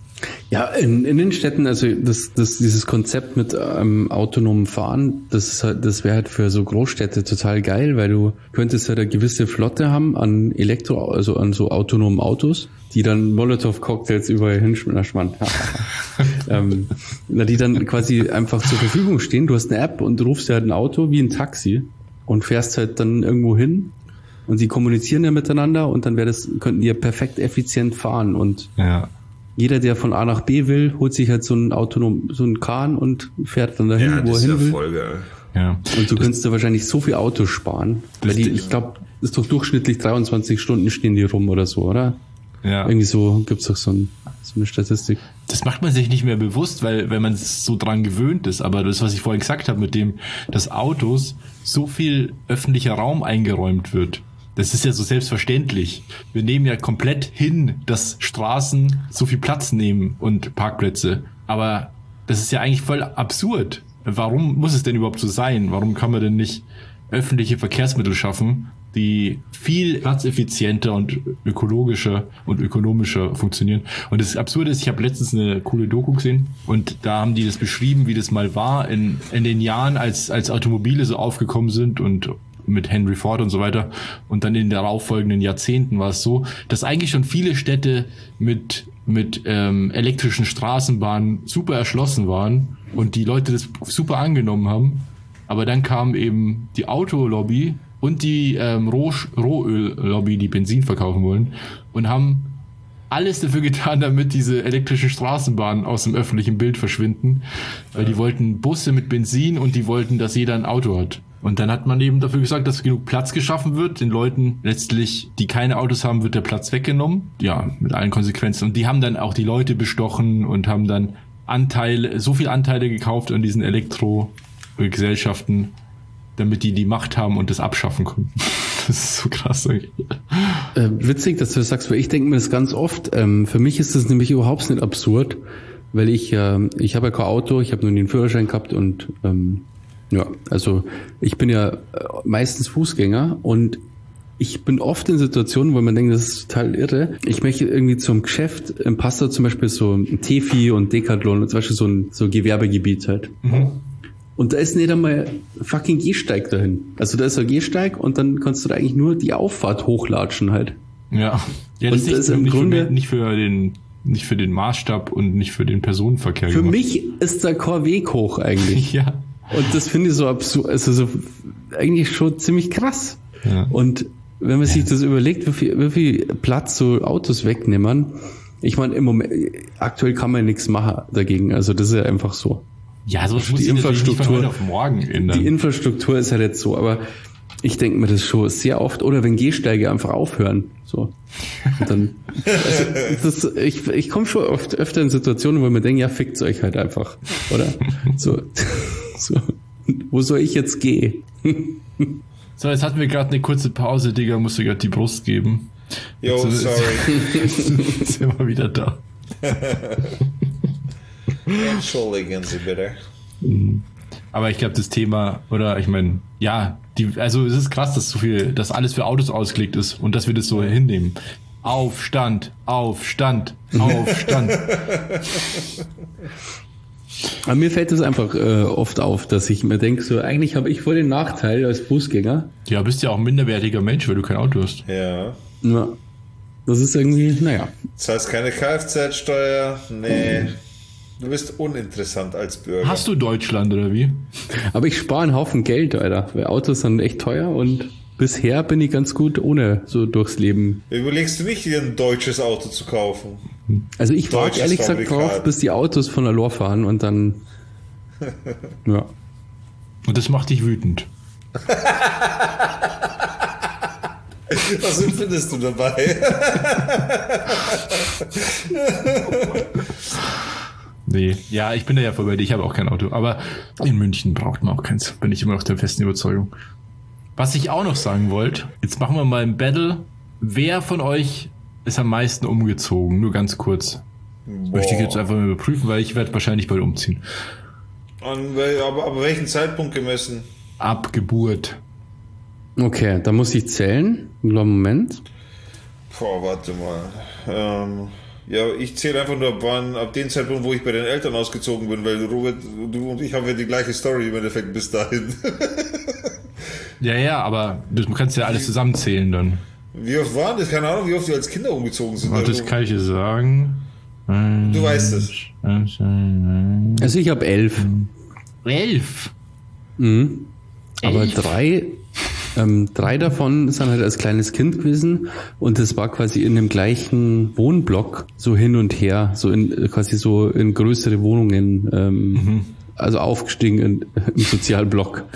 Ja, in den Städten, also dieses Konzept mit autonomem Fahren, das wäre halt für so Großstädte total geil, weil du könntest halt eine gewisse Flotte haben an also an so autonomen Autos, die dann Molotow-Cocktails überall hinschmeißen. Die dann quasi einfach zur Verfügung stehen. Du hast eine App und rufst dir halt ein Auto wie ein Taxi und fährst halt dann irgendwo hin und sie kommunizieren ja miteinander und dann könnten die ja perfekt effizient fahren und jeder, der von A nach B will, holt sich halt so einen Kahn und fährt dann dahin, wo er hin will. Voll geil. Ja. Und du könntest da wahrscheinlich so viel Auto sparen. Weil ich glaube, das ist doch durchschnittlich 23 Stunden stehen die rum oder so, oder? Ja. Irgendwie so gibt's doch so eine Statistik. Das macht man sich nicht mehr bewusst, weil man so dran gewöhnt ist. Aber das, was ich vorhin gesagt habe, mit dem, dass Autos so viel öffentlicher Raum eingeräumt wird. Das ist ja so selbstverständlich. Wir nehmen ja komplett hin, dass Straßen so viel Platz nehmen und Parkplätze. Aber das ist ja eigentlich voll absurd. Warum muss es denn überhaupt so sein? Warum kann man denn nicht öffentliche Verkehrsmittel schaffen, die viel platzeffizienter und ökologischer und ökonomischer funktionieren? Und das Absurde ist, ich habe letztens eine coole Doku gesehen und da haben die das beschrieben, wie das mal war in den Jahren, als Automobile so aufgekommen sind und mit Henry Ford und so weiter. Und dann in den darauffolgenden Jahrzehnten war es so, dass eigentlich schon viele Städte mit elektrischen Straßenbahnen super erschlossen waren und die Leute das super angenommen haben. Aber dann kam eben die Autolobby und die Rohöllobby, die Benzin verkaufen wollen und haben alles dafür getan, damit diese elektrischen Straßenbahnen aus dem öffentlichen Bild verschwinden. Weil die wollten Busse mit Benzin und die wollten, dass jeder ein Auto hat. Und dann hat man eben dafür gesorgt, dass genug Platz geschaffen wird. Den Leuten letztlich, die keine Autos haben, wird der Platz weggenommen. Ja, mit allen Konsequenzen. Und die haben dann auch die Leute bestochen und haben dann so viel Anteile gekauft an diesen Elektrogesellschaften, damit die Macht haben und das abschaffen können. Das ist so krass eigentlich. Witzig, dass du das sagst, weil ich denke mir das ganz oft. Für mich ist das nämlich überhaupt nicht absurd, weil ich habe ja kein Auto, ich habe nur nie einen Führerschein gehabt und ja, also ich bin ja meistens Fußgänger und ich bin oft in Situationen, wo man denkt, das ist total irre. Ich möchte irgendwie zum Geschäft, im Passau zum Beispiel so ein Tefi und Decathlon und zum Beispiel so ein Gewerbegebiet halt. Mhm. Und da ist nicht einmal fucking Gehsteig dahin. Also da ist ein Gehsteig und dann kannst du da eigentlich nur die Auffahrt hochlatschen halt. Ja, das ist im Grunde nicht für den Maßstab und nicht für den Personenverkehr. Für mich ist da kein Weg hoch eigentlich. Ja. Und das finde ich so absurd, also so eigentlich schon ziemlich krass. Ja. Und wenn man sich das überlegt, wie viel Platz so Autos wegnehmen, ich meine, im Moment, aktuell kann man nichts machen dagegen, also das ist ja einfach so. Ja, so Die Infrastruktur, nicht von heute auf morgen ändern. Die Infrastruktur ist halt jetzt so, aber ich denke mir das schon sehr oft, oder wenn Gehsteige einfach aufhören, so. Und dann, ich komme schon öfter in Situationen, wo ich mir denke, ja, fickt's euch halt einfach, oder? So. Wo soll ich jetzt gehen? So, jetzt hatten wir gerade eine kurze Pause, Digga, musst du gerade die Brust geben. Yo, jetzt, sorry. Sind wir wieder da. Entschuldigen Sie bitte. Aber ich glaube, das Thema, oder ich meine, ja, also es ist krass, dass alles für Autos ausgelegt ist und dass wir das so hinnehmen. Aufstand, Aufstand, Aufstand. Aber mir fällt es einfach oft auf, dass ich mir denke, so eigentlich habe ich voll den Nachteil als Fußgänger. Ja, bist ja auch ein minderwertiger Mensch, weil du kein Auto hast. Ja. Ja, das ist irgendwie, naja. Das heißt keine Kfz-Steuer? Nee. Du bist uninteressant als Bürger. Hast du Deutschland oder wie? Aber ich spare einen Haufen Geld, Alter, weil Autos sind echt teuer und bisher bin ich ganz gut ohne so durchs Leben. Überlegst du nicht, dir ein deutsches Auto zu kaufen? Also ich warte Deutsches ehrlich gesagt Fabrikat. drauf, bis die Autos von der Lor fahren und dann, ja. Und das macht dich wütend. Was empfindest du dabei? Nee, ja, ich bin da ja voll bei dir, ich habe auch kein Auto. Aber in München braucht man auch keins, bin ich immer noch der festen Überzeugung. Was ich auch noch sagen wollte, jetzt machen wir mal ein Battle. Wer von euch ist am meisten umgezogen? Nur ganz kurz. Das möchte ich jetzt einfach mal überprüfen, weil ich werde wahrscheinlich bald umziehen. Aber welchen Zeitpunkt gemessen? Ab Geburt. Okay, da muss ich zählen. Einen kleinen Moment. Boah, warte mal. Ja, ich zähle einfach nur ab dem Zeitpunkt, wo ich bei den Eltern ausgezogen bin, weil Robert, du und ich haben ja die gleiche Story im Endeffekt bis dahin. Ja, aber du kannst ja alles zusammenzählen dann. Wie oft waren das? Keine Ahnung, wie oft wir als Kinder umgezogen sind. Und das kann ich dir sagen. Du weißt es. Also ich habe 11. 11? Mhm. Aber 3 davon sind halt als kleines Kind gewesen und das war quasi in dem gleichen Wohnblock so hin und her, so in quasi so in größere Wohnungen, also aufgestiegen im Sozialblock.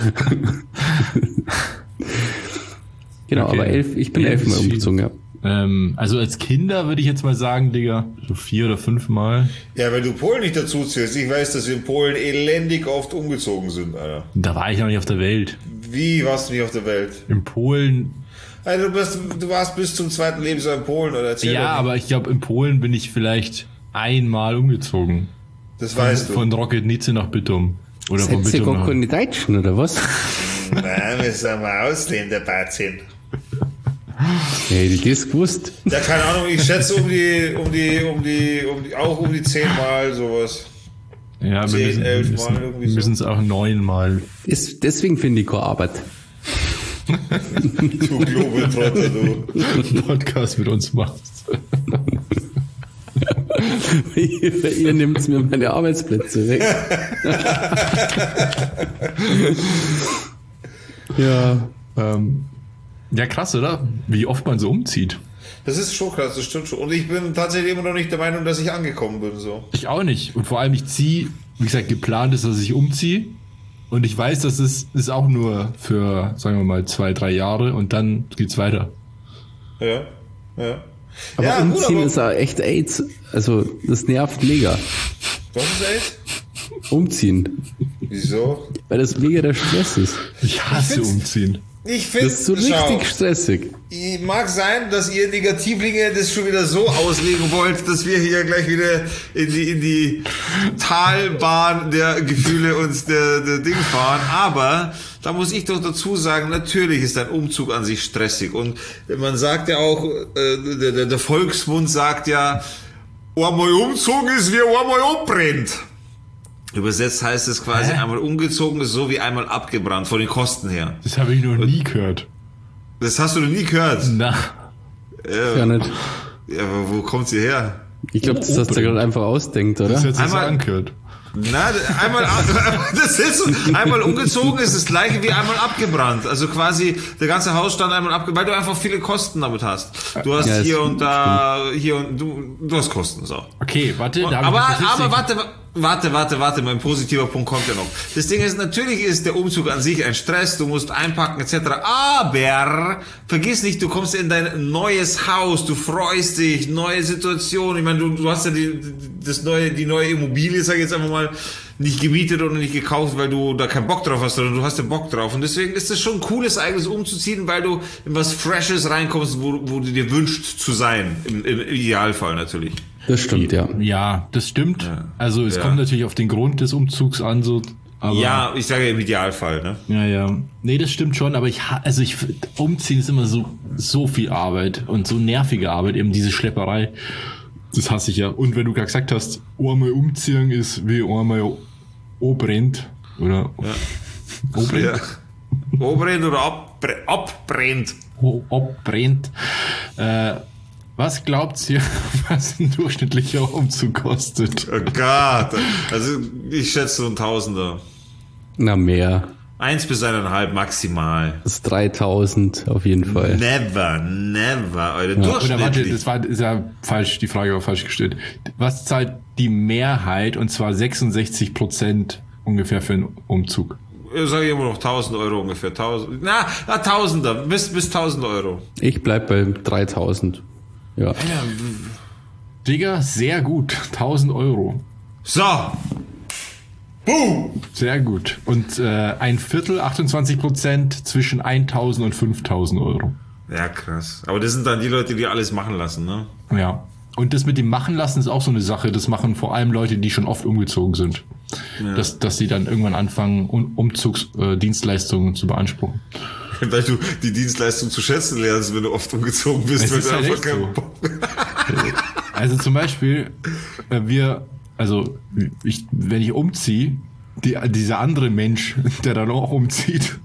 Genau, Okay. aber ich bin 11 Mal umgezogen, ja. Also als Kinder würde ich jetzt mal sagen, Digga, so 4 oder 5 Mal. Ja, weil du Polen nicht dazu zählst. Ich weiß, dass wir in Polen elendig oft umgezogen sind, Alter. Da war ich noch nicht auf der Welt. Wie warst du nicht auf der Welt? In Polen. Also du warst bis zum 2. Lebensjahr in Polen, oder? Erzähl Ja, doch nicht. aber ich glaube, in Polen bin ich vielleicht einmal umgezogen. Das weißt du. Von Rocketnice nach Bittum. Oder von Seid ihr Bittum gar nach... keine Deutschen, oder was? Nein, wir sind mal Ausländer, Bazin. Hätte ich das gewusst. Ja, keine Ahnung, ich schätze um die 10 Mal sowas. Ja, 10, 11 Mal irgendwie so. müssen es auch 9 Mal. Deswegen finde ich keine Arbeit. Du Globetrotter, du. Podcast mit uns machst. ihr nehmt mir meine Arbeitsplätze weg. Ja. Ja, krass, oder? Wie oft man so umzieht. Das ist schon krass, das stimmt schon. Und ich bin tatsächlich immer noch nicht der Meinung, dass ich angekommen bin, so. Ich auch nicht. Und vor allem, ich ziehe, wie gesagt, geplant ist, dass ich umziehe. Und ich weiß, das ist auch nur für, sagen wir mal, 2-3 Jahre und dann geht's weiter. Ja. Aber ja, umziehen gut, ist auch echt AIDS. Also, das nervt mega. Was ist echt? Umziehen. Wieso? Weil das mega der Stress ist. Ich hasse umziehen. Ich finde, Das ist so richtig stressig. Mag sein, dass ihr Negativlinge das schon wieder so auslegen wollt, dass wir hier gleich wieder in die Talbahn der Gefühle uns der Ding fahren. Aber da muss ich doch dazu sagen, natürlich ist ein Umzug an sich stressig. Und man sagt ja auch, der Volksmund sagt ja, einmal umzogen ist wie einmal umbrennt. Übersetzt heißt es quasi, einmal umgezogen ist so wie einmal abgebrannt, von den Kosten her. Das habe ich noch nie gehört. Das hast du noch nie gehört? Na, Ja, nicht. Ja, aber wo kommt sie her? Ich glaube, das hast du gerade einfach ausdenkt, oder? das hat sich so Einmal- angehört. Na, einmal umgezogen ist das gleiche wie einmal abgebrannt. Also quasi der ganze Hausstand einmal abgebrannt, weil du einfach viele Kosten damit hast. Du hast hier und da, hier und du hast Kosten, so. Okay, warte. Warte, mein positiver Punkt kommt ja noch. Das Ding ist, natürlich ist der Umzug an sich ein Stress, du musst einpacken etc. Aber vergiss nicht, du kommst in dein neues Haus, du freust dich, neue Situation. Ich meine, du hast ja die neue Immobilie, sag ich jetzt einfach mal, nicht gemietet oder nicht gekauft, weil du da keinen Bock drauf hast, sondern du hast ja Bock drauf. Und deswegen ist es schon cooles eigenes umzuziehen, weil du in was Freshes reinkommst, wo du dir wünschst zu sein. Im Idealfall natürlich. Das stimmt, ja. Ja, das stimmt. Ja. Also es kommt natürlich auf den Grund des Umzugs an, so. Aber ja, ich sage im Idealfall, ne? Ja. Nee, das stimmt schon, aber umziehen ist immer so viel Arbeit und so nervige Arbeit, eben diese Schlepperei. Das hasse ich ja. Und wenn du gerade gesagt hast, einmal umziehen ist wie einmal brennt, oder? Ja. Brennt? Ja. Brennt oder abbrennt. Abbrennt. Was glaubt ihr, was ein durchschnittlicher Umzug kostet? Oh Gott. Also, ich schätze so ein Tausender. Na, mehr. 1 bis 1,5 maximal. Das ist 3.000 auf jeden Fall. Never. Alter. Ja. Oder warte, ist ja falsch, die Frage war falsch gestellt. Was zahlt die Mehrheit, und zwar 66% ungefähr für einen Umzug? Ich sage immer noch 1.000 Euro ungefähr. 1.000er, bis 1.000 Euro. Ich bleib bei 3.000. Ja. Digga, sehr gut. 1.000 Euro. So. Boom. Sehr gut. Und ein Viertel, 28%, zwischen 1.000 und 5.000 Euro. Ja, krass. Aber das sind dann die Leute, die alles machen lassen, ne? Ja. Und das mit dem Machen lassen ist auch so eine Sache. Das machen vor allem Leute, die schon oft umgezogen sind. Ja. Dass sie dann irgendwann anfangen, Umzugsdienstleistungen zu beanspruchen. Weil du die Dienstleistung zu schätzen lernst, wenn du oft umgezogen bist. Es ist halt einfach keinen Bock. Also zum Beispiel, wenn ich umziehe, dieser andere Mensch, der dann auch umzieht,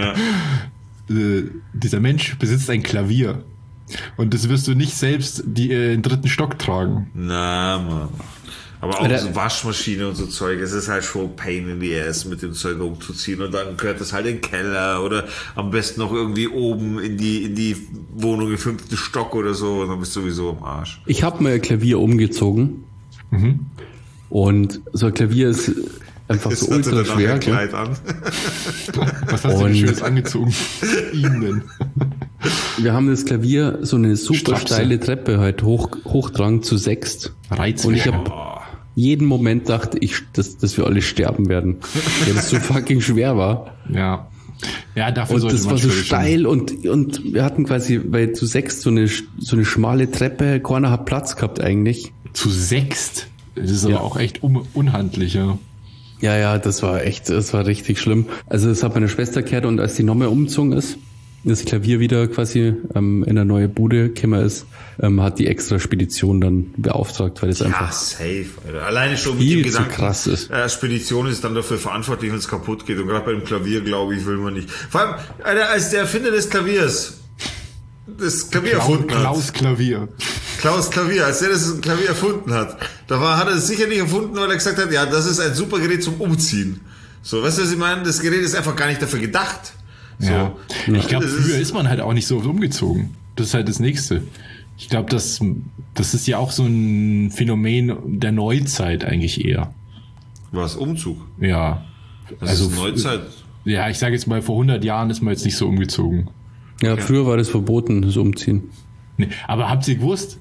dieser Mensch besitzt ein Klavier. Und das wirst du nicht selbst den 3. Stock tragen. Na, Mann. Aber auch so Waschmaschine und so Zeug, es ist halt schon Pain in the Ass, mit dem Zeug umzuziehen, und dann gehört das halt in den Keller oder am besten noch irgendwie oben in die Wohnung im 5. Stock oder so, und dann bist du sowieso am Arsch. Ich habe mal ein Klavier umgezogen und so ein Klavier ist einfach so ultra schwer. Kleid an. Was hast du denn Schönes angezogen? Ihnen. Wir haben das Klavier so eine super steile Treppe halt hochtragen zu 6. Und ich habe jeden Moment dachte ich, dass wir alle sterben werden, weil das so fucking schwer war. Ja. Ja, dafür und sollte das man war so steil und wir hatten quasi bei zu 6 so eine schmale Treppe, keiner hat Platz gehabt eigentlich. Zu 6? Das ist aber auch echt unhandlich, ja. Ja, das war richtig schlimm. Also das hat meine Schwester gehört, und als die nochmal umgezogen ist, das Klavier wieder quasi in eine neue Bude gekommen ist, hat die extra Spedition dann beauftragt, weil das einfach safe, Alter. Alleine schon viel mit dem Gedanken, zu krass ist. Spedition ist dann dafür verantwortlich, wenn es kaputt geht, und gerade bei dem Klavier, glaube ich, will man nicht. Vor allem, Alter, als der Erfinder des Klaviers das Klavier erfunden hat. Klaus Klavier, als der das Klavier erfunden hat, hat er es sicher nicht erfunden, weil er gesagt hat, ja, das ist ein super Gerät zum Umziehen. So, weißt du, was ich meine? Das Gerät ist einfach gar nicht dafür gedacht. So. Ja. Ich glaube, früher ist man halt auch nicht so umgezogen. Das ist halt das Nächste. Ich glaube, das ist ja auch so ein Phänomen der Neuzeit eigentlich eher. Was? Umzug? Ja. Das ist Neuzeit? Ja, ich sage jetzt mal, vor 100 Jahren ist man jetzt nicht so umgezogen. Ja, früher war das verboten, das Umziehen. Nee, aber habt ihr gewusst,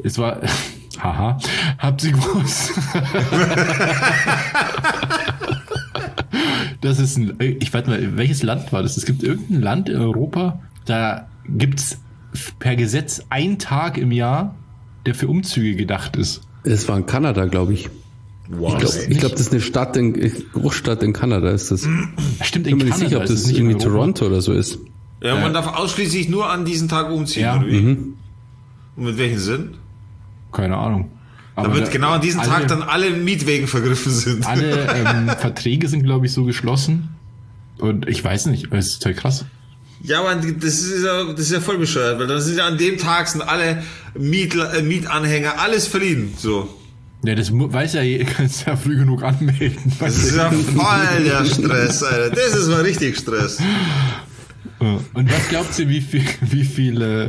habt ihr gewusst, das ist ich weiß mal, welches Land war das? Es gibt irgendein Land in Europa, da gibt's per Gesetz einen Tag im Jahr, der für Umzüge gedacht ist. Das war in Kanada, glaube ich. Wow. Ich glaube, das ist eine Großstadt in Kanada ist das. Stimmt, ich bin mir nicht sicher, ob das irgendwie Toronto oder so ist. Ja, man darf ausschließlich nur an diesen Tag umziehen, oder wie? Und mit welchem Sinn? Keine Ahnung. Aber damit genau an diesem Tag dann alle Mietwegen vergriffen sind. Alle Verträge sind, glaube ich, so geschlossen. Und ich weiß nicht, das ist total krass. Ja, aber das ist ja voll bescheuert, weil dann sind ja an dem Tag sind alle Mietanhänger alles verliehen, so. Ja, das weiß ja, kannst ja früh genug anmelden. Das ist ja voll der Stress, Alter. Das ist mal richtig Stress. Und was glaubt ihr, wie viele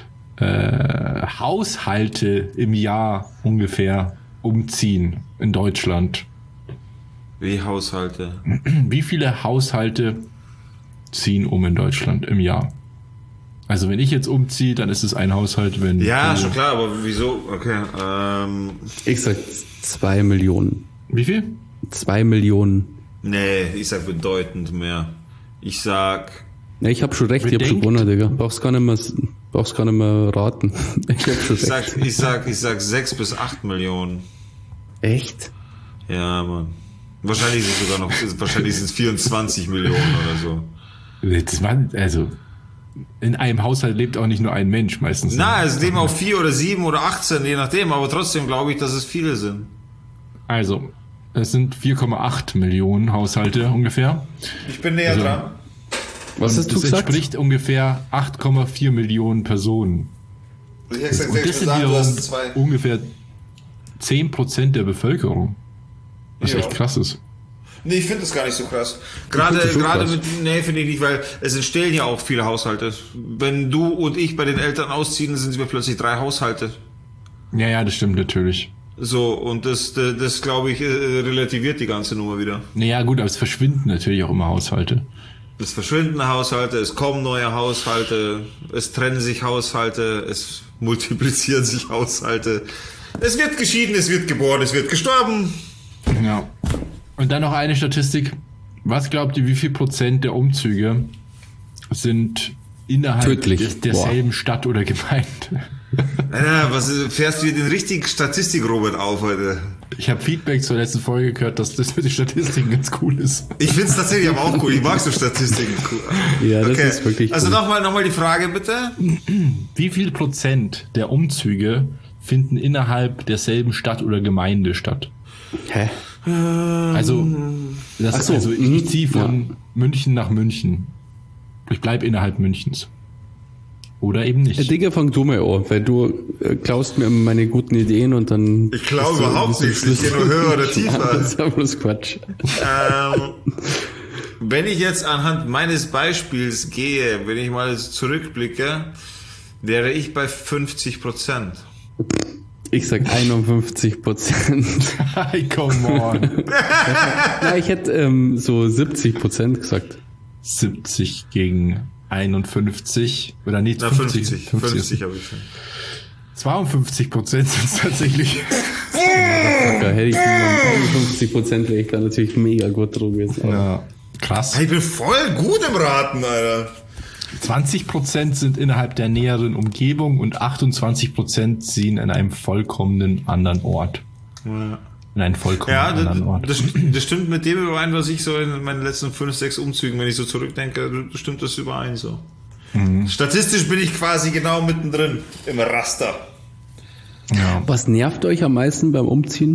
Haushalte im Jahr ungefähr umziehen in Deutschland? Wie Haushalte? Wie viele Haushalte ziehen um in Deutschland im Jahr? Also wenn ich jetzt umziehe, dann ist es ein Haushalt, wenn... Ja, schon klar, aber wieso? Okay, Ich sag 2 Millionen. Wie viel? 2 Millionen. Nee, ich sag bedeutend mehr. Ich sag... Ja, ich hab schon recht, ich hab schon gewonnen, Digga. Brauchst gar nicht mehr raten. Ich hab schon recht. Ich sag 6 bis 8 Millionen. Echt? Ja, Mann. Wahrscheinlich sind es 24 Millionen oder so. Also... In einem Haushalt lebt auch nicht nur ein Mensch meistens. Na, es leben auch 4 oder 7 oder 18, je nachdem, aber trotzdem glaube ich, dass es viele sind. Also, es sind 4,8 Millionen Haushalte ungefähr. Ich bin näher dran. Was hast du gesagt? Das entspricht ungefähr 8,4 Millionen Personen. Ich hätte Und das sind wiederum ungefähr 10% der Bevölkerung. Was echt krass ist. Nee, ich finde das gar nicht so krass. Gerade finde ich nicht, weil es entstehen ja auch viele Haushalte. Wenn du und ich bei den Eltern ausziehen, sind wir plötzlich 3 Haushalte. Ja, das stimmt natürlich. So, und das glaube ich, relativiert die ganze Nummer wieder. Naja, gut, aber es verschwinden natürlich auch immer Haushalte. Es verschwinden Haushalte, es kommen neue Haushalte, es trennen sich Haushalte, es multiplizieren sich Haushalte. Es wird geschieden, es wird geboren, es wird gestorben. Ja. Und dann noch eine Statistik. Was glaubt ihr, wie viel Prozent der Umzüge sind innerhalb derselben Stadt oder Gemeinde? Fährst du hier den richtigen Statistik-Robot auf heute? Ich habe Feedback zur letzten Folge gehört, dass das mit den Statistiken ganz cool ist. Ich finde es tatsächlich aber auch cool. Ich mag so Statistiken. Cool. Ja, das ist wirklich cool. Also nochmal die Frage bitte. Wie viel Prozent der Umzüge finden innerhalb derselben Stadt oder Gemeinde statt? Hä? Also ich ziehe von München nach München. Ich bleibe innerhalb Münchens. Oder eben nicht. Digga, fang du mal an, weil du klaust mir immer meine guten Ideen und dann... Ich klaue überhaupt nichts, ich gehe nur höher oder tiefer. Das ist ja bloß Quatsch. Wenn ich jetzt anhand meines Beispiels gehe, wenn ich mal zurückblicke, wäre ich bei 50%. Ich sag 51%. Come on. Na, ich hätte so 70% gesagt. 70 gegen 51 oder nicht? 50 habe ich schon. 52% sind es tatsächlich. Hätte ich nur 51%, wäre ich da natürlich mega gut drum gewesen. Ja, krass. Ich bin voll gut im Raten, Alter. 20% sind innerhalb der näheren Umgebung und 28% ziehen in einem vollkommenen anderen Ort. Ja. In einen vollkommen anderen Ort. Das stimmt mit dem überein, was ich so in meinen letzten 5, 6 Umzügen, wenn ich so zurückdenke, stimmt das überein so. Mhm. Statistisch bin ich quasi genau mittendrin im Raster. Ja. Was nervt euch am meisten beim Umziehen?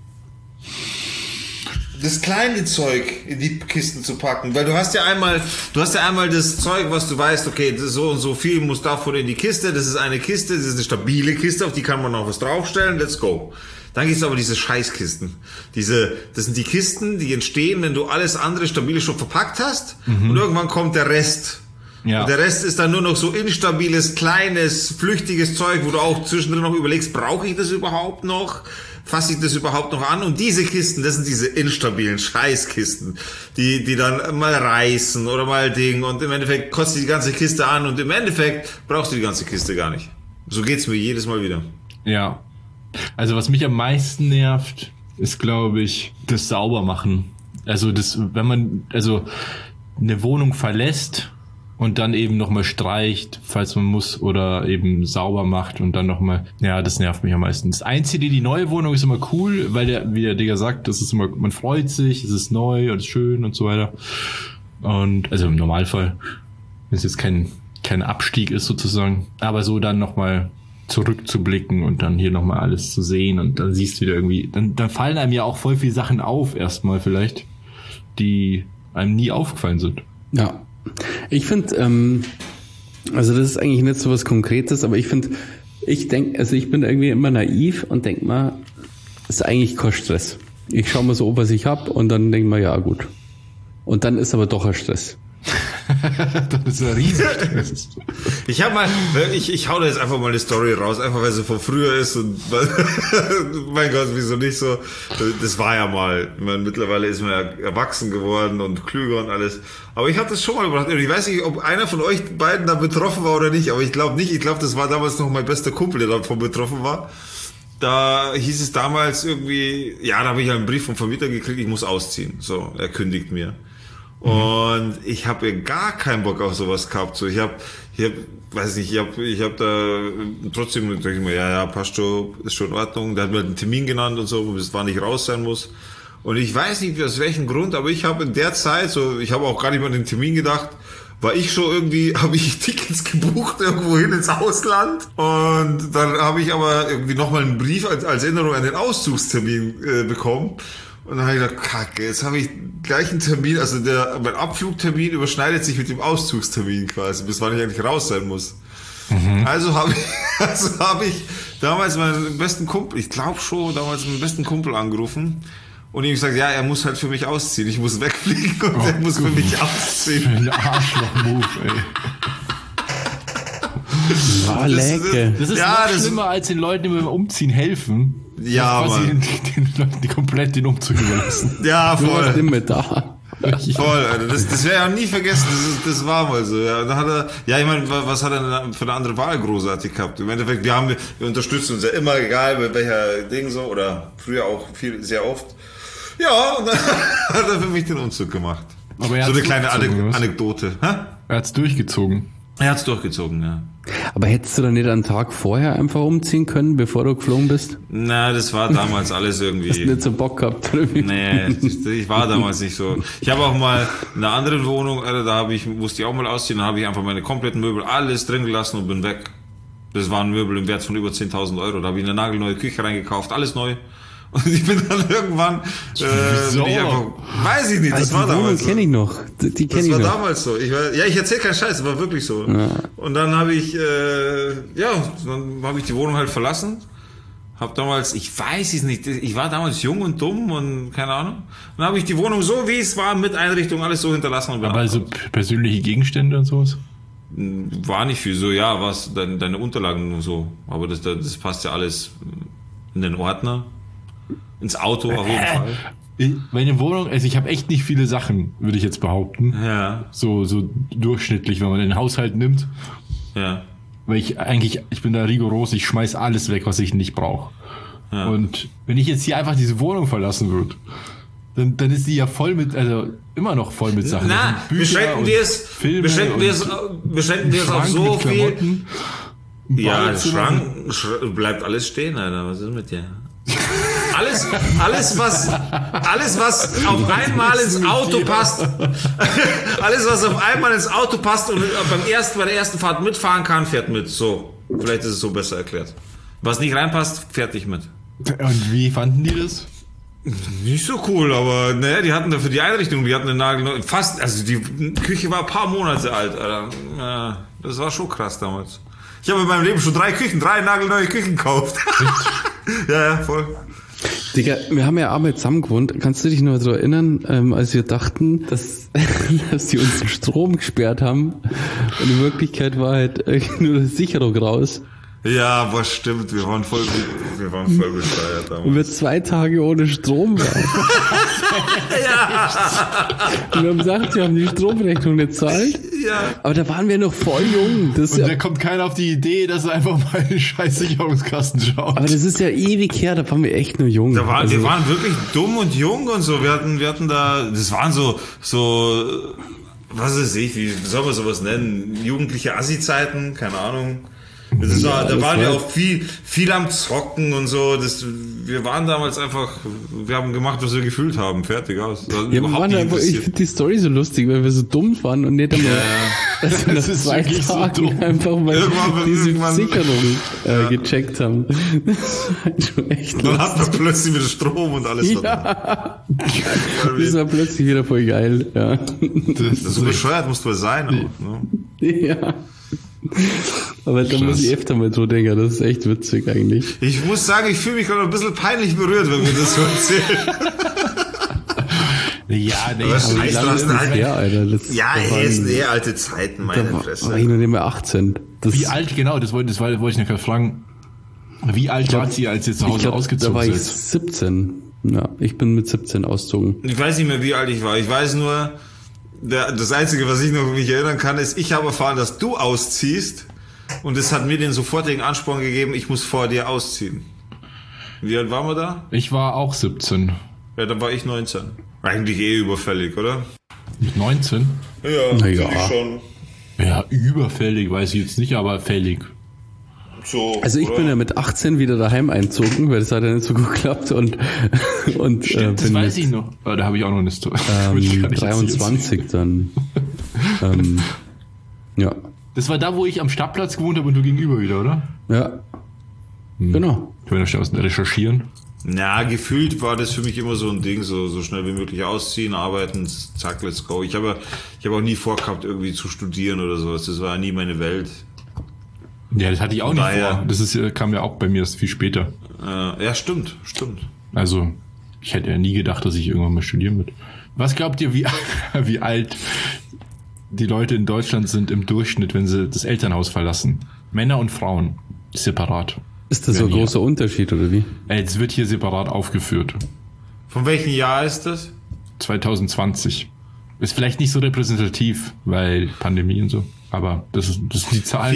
Das kleine Zeug in die Kisten zu packen, weil du hast ja einmal das Zeug, was du weißt, okay, so und so viel muss davon in die Kiste, das ist eine Kiste, das ist eine stabile Kiste, auf die kann man noch was draufstellen, let's go. Dann gibt's aber diese Scheißkisten. Das sind die Kisten, die entstehen, wenn du alles andere Stabile schon verpackt hast, und irgendwann kommt der Rest. Ja. Und der Rest ist dann nur noch so instabiles, kleines, flüchtiges Zeug, wo du auch zwischendrin noch überlegst, brauche ich das überhaupt noch? Fasse ich das überhaupt noch an? Und diese Kisten, das sind diese instabilen Scheißkisten, die dann mal reißen oder mal Ding, und im Endeffekt kostet die ganze Kiste an und im Endeffekt brauchst du die ganze Kiste gar nicht. So geht's mir jedes Mal wieder. Ja. Also was mich am meisten nervt, ist, glaube ich, das Saubermachen. Also wenn man eine Wohnung verlässt und dann eben nochmal streicht, falls man muss, oder eben sauber macht und dann nochmal, ja, das nervt mich am meisten. Das Einzige, die neue Wohnung ist immer cool, weil wie der Digga sagt, das ist immer, man freut sich, es ist neu und schön und so weiter. Und, also im Normalfall, wenn es jetzt kein Abstieg ist sozusagen, aber so dann nochmal zurückzublicken und dann hier nochmal alles zu sehen und dann siehst du wieder irgendwie, dann fallen einem ja auch voll viele Sachen auf erstmal vielleicht, die einem nie aufgefallen sind. Ja. Ich finde, also das ist eigentlich nicht so was Konkretes, aber ich bin irgendwie immer naiv und denk mal, ist eigentlich kein Stress. Ich schaue mal so, was ich hab und dann denke ich mir, ja gut. Und dann ist aber doch ein Stress. Das ist ein Riesenstress. Ich hau da jetzt einfach mal eine Story raus, einfach weil sie von früher ist und mein Gott, wieso nicht so? Das war ja mal. Ich meine, mittlerweile ist man ja erwachsen geworden und klüger und alles. Aber ich habe das schon mal gebracht. Ich weiß nicht, ob einer von euch beiden da betroffen war oder nicht, aber ich glaube nicht. Ich glaube, das war damals noch mein bester Kumpel, der davon betroffen war. Da hieß es damals irgendwie, ja, da habe ich einen Brief vom Vermieter gekriegt, ich muss ausziehen. So, er kündigt mir. Und ich habe gar keinen Bock auf sowas gehabt. So, ich hab da trotzdem denke ich mir, ja, passt schon, ist schon in Ordnung. Der hat mir einen Termin genannt und so, bis wann ich raus sein muss. Und ich weiß nicht, aus welchem Grund, aber ich habe in der Zeit, so, ich habe auch gar nicht mehr an den Termin gedacht, habe ich Tickets gebucht irgendwo hin ins Ausland. Und dann habe ich aber irgendwie nochmal einen Brief als Erinnerung an den Auszugstermin bekommen. Und dann habe ich gedacht, Kacke, jetzt habe ich gleich einen Termin, also mein Abflugtermin überschneidet sich mit dem Auszugstermin quasi, bis wann ich eigentlich raus sein muss. Mhm. Also habe ich damals meinen besten Kumpel, ich glaube schon, meinen besten Kumpel angerufen und ihm gesagt, ja, er muss halt für mich ausziehen, ich muss wegfliegen und er muss für mich ausziehen. Ein Arschloch-Move, ey. Das ist noch schlimmer, als den Leuten beim Umziehen helfen. Ja, quasi den Leuten komplett den Umzug überlassen. Ja, voll. Immer da. Voll, Alter. Das wäre ja nie vergessen. Das war mal so. Ja, dann hat er, ja, ich meine, was hat er denn für eine andere Wahl großartig gehabt? Im Endeffekt, wir unterstützen uns ja immer, egal bei welcher Ding so, oder früher auch sehr oft. Ja, und dann hat er für mich den Umzug gemacht. Aber so eine kleine Anekdote. Er hat's durchgezogen. Er hat's durchgezogen, ja. Aber hättest du dann nicht einen Tag vorher einfach umziehen können, bevor du geflogen bist? Na, das war damals alles irgendwie... Hast du nicht so Bock gehabt? Nee, ich war damals nicht so. Ich habe auch mal in einer anderen Wohnung, musste ich auch mal ausziehen, da habe ich einfach meine kompletten Möbel alles drin gelassen und bin weg. Das waren Möbel im Wert von über 10.000 Euro. Da habe ich eine nagelneue Küche reingekauft, alles neu. Und ich bin dann irgendwann, weiß ich nicht, das war damals so. Kenne ich noch. Die kenne ich noch. Das war damals so. Ich erzähle keinen Scheiß, das war wirklich so. Ja. Und dann habe ich, die Wohnung halt verlassen. Hab damals, ich weiß es nicht, ich war damals jung und dumm und keine Ahnung. Dann habe ich die Wohnung so, wie es war, mit Einrichtung, alles so hinterlassen. Und aber also persönliche Gegenstände und sowas? War nicht viel so, ja, was, deine Unterlagen und so. Aber das passt ja alles in den Ordner. Ins Auto auf jeden Fall. Meine Wohnung, also ich habe echt nicht viele Sachen, würde ich jetzt behaupten. Ja. So durchschnittlich, wenn man den Haushalt nimmt. Ja. Weil ich bin da rigoros, ich schmeiß alles weg, was ich nicht brauche. Ja. Und wenn ich jetzt hier einfach diese Wohnung verlassen würde, dann ist die ja immer noch voll mit Sachen. Na, beschränken wir es auf so viel. Ja, der Schrank bleibt alles stehen, Alter. Was ist mit dir? Alles, was auf einmal ins Auto passt, alles, was auf einmal ins Auto passt und bei der ersten Fahrt mitfahren kann, fährt mit. So. Vielleicht ist es so besser erklärt. Was nicht reinpasst, fertig mit. Und wie fanden die das? Nicht so cool, aber naja, die hatten dafür die Einrichtung, die hatten eine nagelneue, also die Küche war ein paar Monate alt, Alter. Ja, das war schon krass damals. Ich habe in meinem Leben schon 3 nagelneue Küchen gekauft. Ja, voll. Digga, wir haben ja Arbeit zusammen gewohnt. Kannst du dich noch daran erinnern, als wir dachten, dass die uns den Strom gesperrt haben und in Wirklichkeit war halt nur die Sicherung raus? Ja, aber stimmt, wir waren voll besteuert damals. Und wir 2 Tage ohne Strom waren. Ja. Und wir haben gesagt, wir haben die Stromrechnung nicht zahlt. Ja. Aber da waren wir noch voll jung. Da kommt keiner auf die Idee, dass er einfach mal in den scheiß Sicherungskasten schaut. Aber das ist ja ewig her, da waren wir echt nur jung. Wir waren wirklich dumm und jung und so. Wir hatten da, das waren so, was weiß ich, wie soll man sowas nennen? Jugendliche Assi-Zeiten, keine Ahnung. Da waren wir auch viel am Zocken und so. Wir waren damals einfach, wir haben gemacht, was wir gefühlt haben. Fertig aus. Ich finde die Story so lustig, weil wir so dumm waren und nicht einmal das ist 2 Tagen so einfach mal diese Sicherung gecheckt haben. Schon echt dann hat man plötzlich wieder Strom und alles. Ja. Das war plötzlich wieder voll geil. Ja. Das so bescheuert musst du sein. Auch, ne? Ja. Aber da muss ich öfter mal so denken, das ist echt witzig eigentlich. Ich muss sagen, ich fühle mich gerade ein bisschen peinlich berührt, wenn wir das so erzählen. Ja, nee, Was heißt, du hast eine alte... Alter. Es sind alte Zeiten, meine Fresse. War ich noch nicht mehr 18. Wie alt, genau, das wollte ich noch gerade fragen. Wie alt war sie, als ihr zu Hause ausgezogen seid? Da war ich seid? 17. Ja, ich bin mit 17 ausgezogen. Ich weiß nicht mehr, wie alt ich war. Ich weiß nur, das Einzige, was ich noch mich erinnern kann, ist, ich habe erfahren, dass du ausziehst und es hat mir den sofortigen Ansporn gegeben, ich muss vor dir ausziehen. Wie alt waren wir da? Ich war auch 17. Ja, dann war ich 19. Eigentlich überfällig, oder? Mit 19? Ja, naja. ich schon. Ja, überfällig, weiß ich jetzt nicht, aber fällig. So, also ich bin ja mit 18 wieder daheim einzogen, weil das hat ja nicht so gut geklappt und Stimmt, das weiß ich noch. Da habe ich auch noch eine Story. 23 dann. Ja. Das war da, wo ich am Stadtplatz gewohnt habe und du gegenüber wieder, oder? Ja. Genau. Ich will noch recherchieren. Na, gefühlt war das für mich immer so ein Ding, so schnell wie möglich ausziehen, arbeiten, zack, let's go. Ich habe auch nie vorgehabt, irgendwie zu studieren oder sowas. Das war nie meine Welt. Ja, das hatte ich auch nicht vor. Das kam ja auch bei mir erst viel später. Ja, stimmt. Also, ich hätte ja nie gedacht, dass ich irgendwann mal studieren würde. Was glaubt ihr, wie alt die Leute in Deutschland sind im Durchschnitt, wenn sie das Elternhaus verlassen? Männer und Frauen. Separat. Ist das so ein großer Unterschied, oder wie? Es wird hier separat aufgeführt. Von welchem Jahr ist das? 2020. Ist vielleicht nicht so repräsentativ, weil Pandemie und so. Aber das ist die Zahl.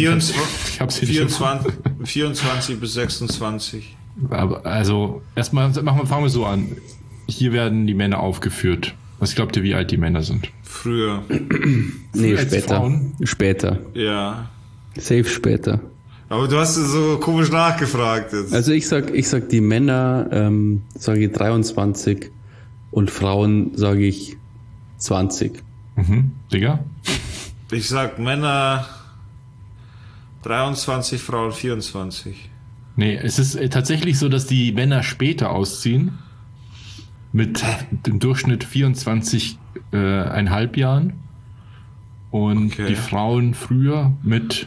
24 bis 26. Aber also, erstmal fangen wir so an. Hier werden die Männer aufgeführt. Was glaubt ihr, wie alt die Männer sind? Früher. Nee, später. Ja. Safe später. Aber du hast so komisch nachgefragt jetzt. Also ich sag die Männer, sage ich 23 und Frauen sage ich 20. Digga? Ich sag Männer 23, Frauen 24. Nee, es ist tatsächlich so, dass die Männer später ausziehen. Mit dem Durchschnitt 24,5 Jahren. Und die Frauen früher mit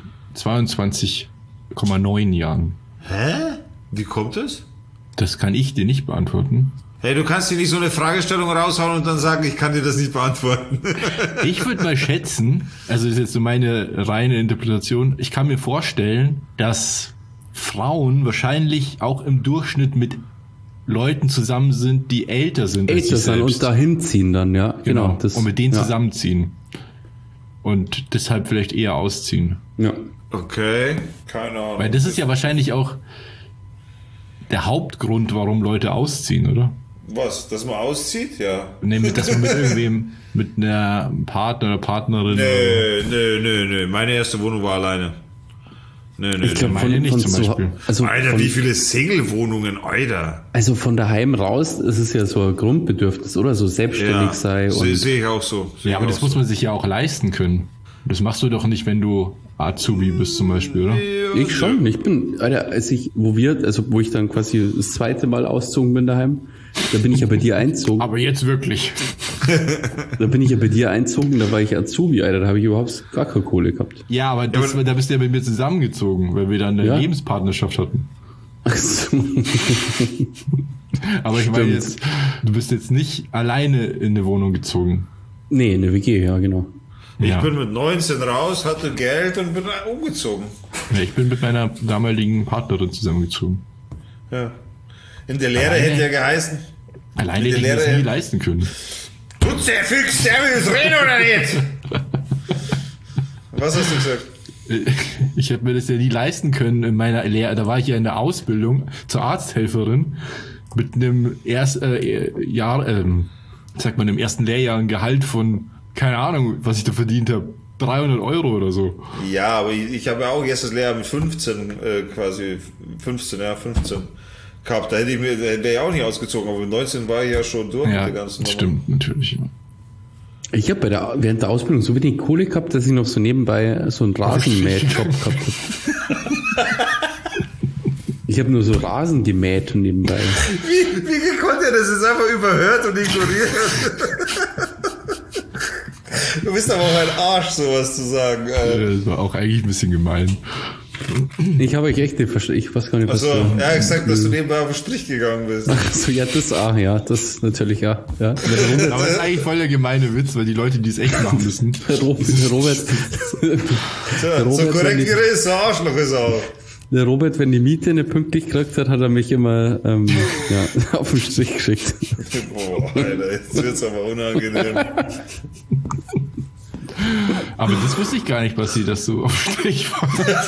22,9 Jahren. Hä? Wie kommt das? Das kann ich dir nicht beantworten. Hey, du kannst dir nicht so eine Fragestellung raushauen und dann sagen, ich kann dir das nicht beantworten. Ich würde mal schätzen, also das ist jetzt so meine reine Interpretation, ich kann mir vorstellen, dass Frauen wahrscheinlich auch im Durchschnitt mit Leuten zusammen sind, die älter sind als sie selbst. Und dahin ziehen dann, ja. Genau. Das, und mit denen zusammenziehen. Und deshalb vielleicht eher ausziehen. Ja. Okay, keine Ahnung. Weil das ist ja wahrscheinlich auch der Hauptgrund, warum Leute ausziehen, oder? Was? Dass man auszieht? Ja. Nee, dass man mit irgendwem, mit einer Partner oder Partnerin... Nee. Meine erste Wohnung war alleine. Nee. Ich glaube, meine nicht zum Beispiel. Alter, wie viele Single-Wohnungen, Alter. Also von daheim raus, es ist ja so ein Grundbedürfnis, oder? So selbstständig sei. Sehe ich auch so. Ja, aber das muss man sich ja auch leisten können. Das machst du doch nicht, wenn du Azubi bist zum Beispiel, oder? Ich schon. Ich bin, Alter, wo ich dann quasi das zweite Mal ausgezogen bin daheim, da bin ich ja bei dir einzogen. Aber jetzt wirklich. Da bin ich ja bei dir einzogen, da war ich Azubi, Alter, da habe ich überhaupt gar keine Kohle gehabt. Ja, aber da bist du ja mit mir zusammengezogen, weil wir dann eine Lebenspartnerschaft hatten. Ach so. Aber ich meine jetzt, du bist jetzt nicht alleine in eine Wohnung gezogen. Nee, in eine WG, ja, genau. Ich bin mit 19 raus, hatte Geld und bin umgezogen. Ja, ich bin mit meiner damaligen Partnerin zusammengezogen. Ja. In der Lehre hätte ja geheißen. Alleine hätte ich mir das nie leisten können. Putz der Füchs, der will es reden oder nicht? Was hast du gesagt? Ich hätte mir das ja nie leisten können in meiner Lehre. Da war ich ja in der Ausbildung zur Arzthelferin mit einem im ersten Lehrjahr ein Gehalt von, keine Ahnung, was ich da verdient habe. 300 € oder so. Ja, aber ich habe ja auch erstes Lehrjahr mit 15 gehabt. Da wäre ich auch nicht ausgezogen, aber mit 19 war ich ja schon durch mit der ganzen Nummer. Stimmt, natürlich. Ja. Ich habe während der Ausbildung so wenig Kohle gehabt, dass ich noch so nebenbei so einen Rasenmäht-Job gehabt habe. Ich habe nur so Rasen gemäht nebenbei. Wie konnte er das jetzt einfach überhört und ignoriert? Du bist aber auch ein Arsch, sowas zu sagen. Das war auch eigentlich ein bisschen gemein. Ich habe euch echt nicht verstanden. Ich weiß gar nicht, was Also, du... er hat gesagt, dass du nebenbei auf den Strich gegangen bist. So, ja, das natürlich, ja. Aber das ist eigentlich voll der gemeine Witz, weil die Leute, die es echt machen müssen. Robert, Tja, so korrekt ist der Arschloch ist auch. der Robert, wenn die Miete nicht pünktlich gekriegt hat er mich immer auf den Strich geschickt. Boah, Alter, jetzt wird's aber unangenehm. Aber das wusste ich gar nicht, Basti, dass du auf Strich warst.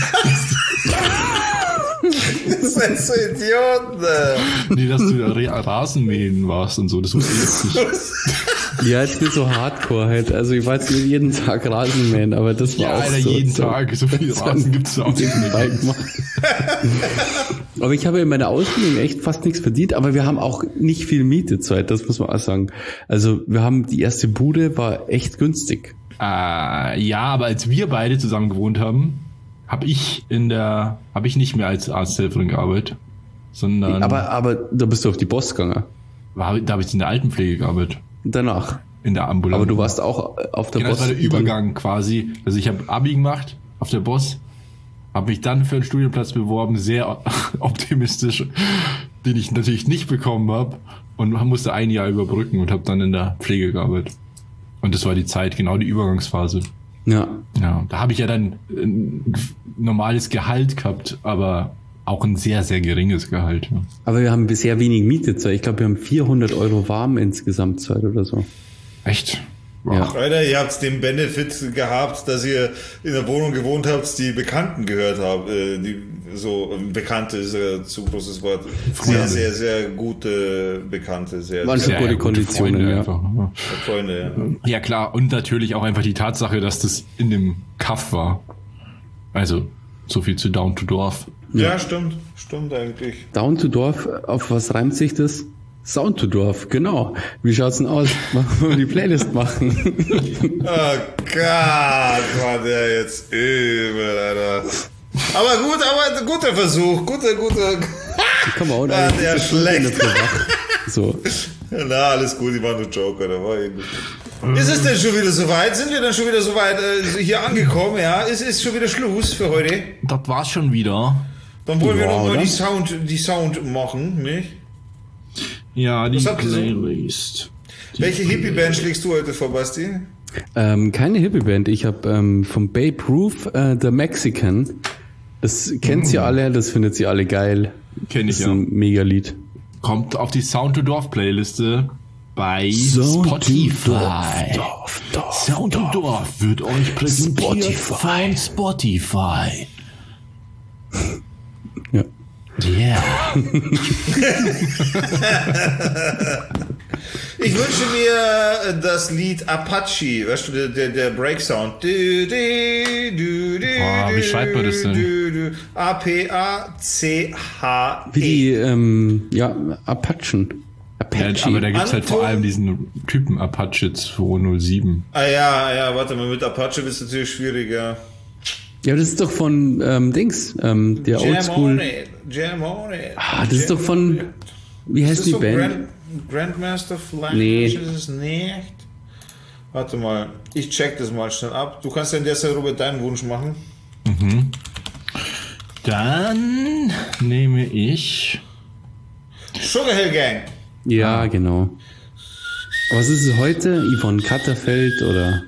Das sind so Idioten. Nee, dass du Rasenmähen warst und so, das wusste ich jetzt nicht. Ja, ich bin so hardcore halt. Also ich war jetzt nicht jeden Tag Rasenmähen, aber das war Ja, auch Alter, so. jeden Tag. So viel Rasen gibt's da auch nicht. Aber ich habe in meiner Ausbildung echt fast nichts verdient, aber wir haben auch nicht viel Miete Zeit, das muss man auch sagen. Also wir haben, die erste Bude war echt günstig. Ja, aber als wir beide zusammen gewohnt haben, habe ich nicht mehr als Arzthelferin gearbeitet, sondern Aber da bist du auf die Boss gegangen. da habe ich in der Altenpflege gearbeitet. Danach. In der Ambulanz. Aber du warst auch auf der Genau, Boss. das war der Übergang quasi. Also ich habe Abi gemacht auf der Boss, habe mich dann für einen Studienplatz beworben, sehr optimistisch, den ich natürlich nicht bekommen habe und musste ein Jahr überbrücken und habe dann in der Pflege gearbeitet. Und das war die Zeit, genau die Übergangsphase. Ja. Ja, da habe ich ja dann ein normales Gehalt gehabt, aber auch ein sehr, sehr geringes Gehalt. Ja. Aber wir haben sehr wenig Miete Zeit. Ich glaube, wir haben 400 Euro warm insgesamt Zeit oder so. Echt? Wow. Ja. Alter, ihr habt den Benefit gehabt, dass ihr in der Wohnung gewohnt habt, die Bekannten gehört habt. Bekannte ist ein zu großes Wort. Sehr, sehr, sehr gute Bekannte. Waren schon gute Konditionen, Freunde ja. einfach, ja. Freunde, ja. Ja klar, und natürlich auch einfach die Tatsache, dass das in dem Kaff war. Also, so viel zu Down to Dorf. Ja, stimmt. Stimmt eigentlich. Down to Dorf, auf was reimt sich das? Sound to Dorf, genau. Wie schaut's denn aus? Wollen wir die Playlist machen? Oh Gott, war der jetzt übel, Alter. Aber gut, guter Versuch. Guter. Komm mal, Ah, der schlecht. So. Na, alles gut, die waren nur Joker, da war irgendwie. Ist es denn schon wieder soweit? Sind wir dann schon wieder soweit hier angekommen, ja? Ist schon wieder Schluss für heute? Das war's schon wieder. Dann wollen wir Ja, noch mal oder? die Sound machen, nicht? Ja, die Was habt ihr so? Playlist. Welche Hippie-Band schlägst du heute vor, Basti? Keine Hippie-Band. Ich habe vom Babe Ruth The Mexican. Das kennt sie alle, das findet sie alle geil. Kenn ich Das ist ja. ein Mega-Lied. Kommt auf die Sound to Dorf Playliste bei Sound to Spotify. Dorf, Sound to Dorf wird euch präsentiert Spotify. von Spotify. Ja. Yeah. Ich wünsche mir das Lied Apache, weißt du, der Breaksound. Wie schreibt man das denn? A-P-A-C-H-E. Wie die, Apachen. Apache. Aber da gibt's halt vor Anton- allem diesen Typen Apache 207. Ja, warte mal, mit Apache ist natürlich schwieriger. Ja, das ist doch von Dings, der Oldschool. Jam on it. Das ist doch von, wie heißt die so Band? Grandmaster Flash Nee. ist es nicht. Warte mal, ich check das mal schnell ab. Du kannst ja in der Zeit, Robert, deinen Wunsch machen. Dann nehme ich... Sugar Hill Gang. Ja, genau. Was ist es heute? Yvonne Katterfeld oder?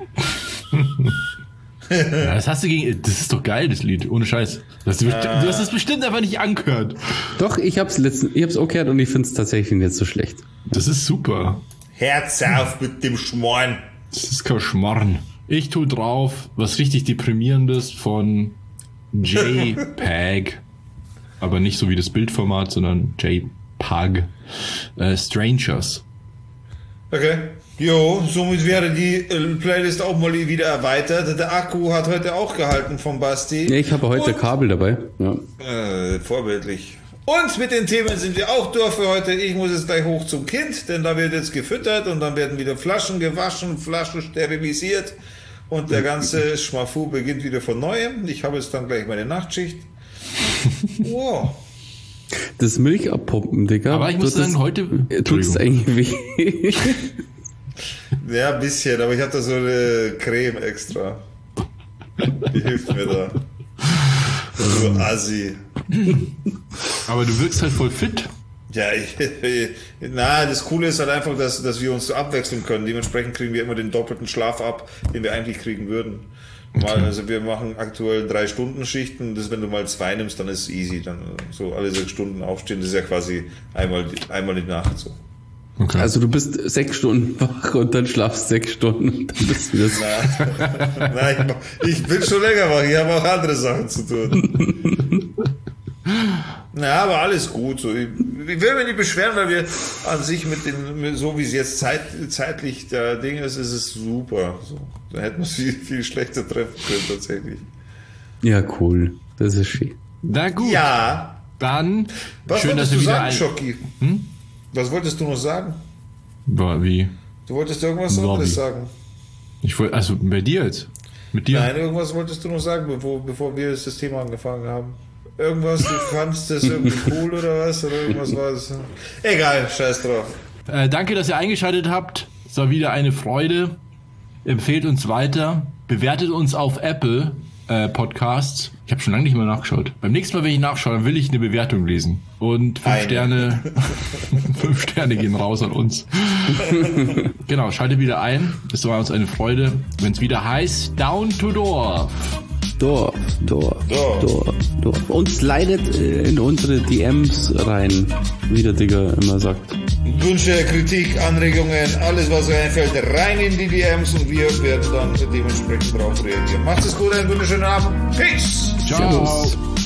Ja, das hast du gegen... Das ist doch geil, das Lied. Ohne Scheiß. Du hast das bestimmt einfach nicht angehört. Doch, ich hab's auch gehört und ich find's tatsächlich nicht so schlecht. Das ist super. Herz auf mit dem Schmarrn. Das ist kein Schmarrn. Ich tue drauf was richtig Deprimierendes von JPEG. Aber nicht so wie das Bildformat, sondern JPEG. Strangers. Okay. Jo, somit wäre die Playlist auch mal wieder erweitert. Der Akku hat heute auch gehalten von Basti. Nee, ich habe heute Kabel dabei. Ja. Vorbildlich. Und mit den Themen sind wir auch durch für heute. Ich muss jetzt gleich hoch zum Kind, denn da wird jetzt gefüttert und dann werden wieder Flaschen gewaschen, Flaschen sterilisiert und der ganze Schmafu beginnt wieder von Neuem. Ich habe jetzt dann gleich meine Nachtschicht. Wow. Das Milch abpumpen, Digga. Aber ich muss sagen, heute... Tut's eigentlich weh? Ja, ein bisschen, aber ich habe da so eine Creme extra. Die hilft mir da. Du Assi. Aber du wirkst halt voll fit. Ja, das Coole ist halt einfach, dass wir uns so abwechseln können. Dementsprechend kriegen wir immer den doppelten Schlaf ab, den wir eigentlich kriegen würden. Okay. Also wir machen aktuell 3-Stunden-Schichten. Das, wenn du mal 2 nimmst, dann ist es easy. Dann so alle 6 Stunden aufstehen, das ist ja quasi einmal die Nacht so. Okay. Also du bist 6 Stunden wach und dann schlafst 6 Stunden und dann bist du wieder so. Nein, ich bin schon länger wach. Ich habe auch andere Sachen zu tun. Na, aber alles gut. So. Ich will mich nicht beschweren, weil wir an sich so wie es jetzt zeitlich der Ding ist es super. So. Da hätten wir es viel schlechter treffen können, tatsächlich. Ja, cool. Das ist schön. Na gut. Ja. Dann, was schön, dass du wir wieder sagen, Schocki? Was wolltest du noch sagen? Wie? Du wolltest irgendwas anderes sagen. Ich wollte, also bei dir jetzt? Mit dir? Nein, irgendwas wolltest du noch sagen, bevor wir das Thema angefangen haben. Irgendwas, du fandst das irgendwie cool oder was? Oder irgendwas war es? Egal, scheiß drauf. Danke, dass ihr eingeschaltet habt. Es war wieder eine Freude. Empfehlt uns weiter. Bewertet uns auf Apple Podcasts. Ich habe schon lange nicht mehr nachgeschaut. Beim nächsten Mal, wenn ich nachschaue, dann will ich eine Bewertung lesen. Und 5 Sterne. 5 Sterne gehen raus an uns. Genau, schaltet wieder ein. Es war uns eine Freude, wenn es wieder heißt Down to Dorf. Dorf. Und slidet in unsere DMs rein, wie der Digger immer sagt. Wünsche, Kritik, Anregungen, alles was euch einfällt, rein in die DMs und wir werden dann dementsprechend darauf reagieren. Macht es gut, einen wunderschönen Abend. Peace! Ciao! Servus.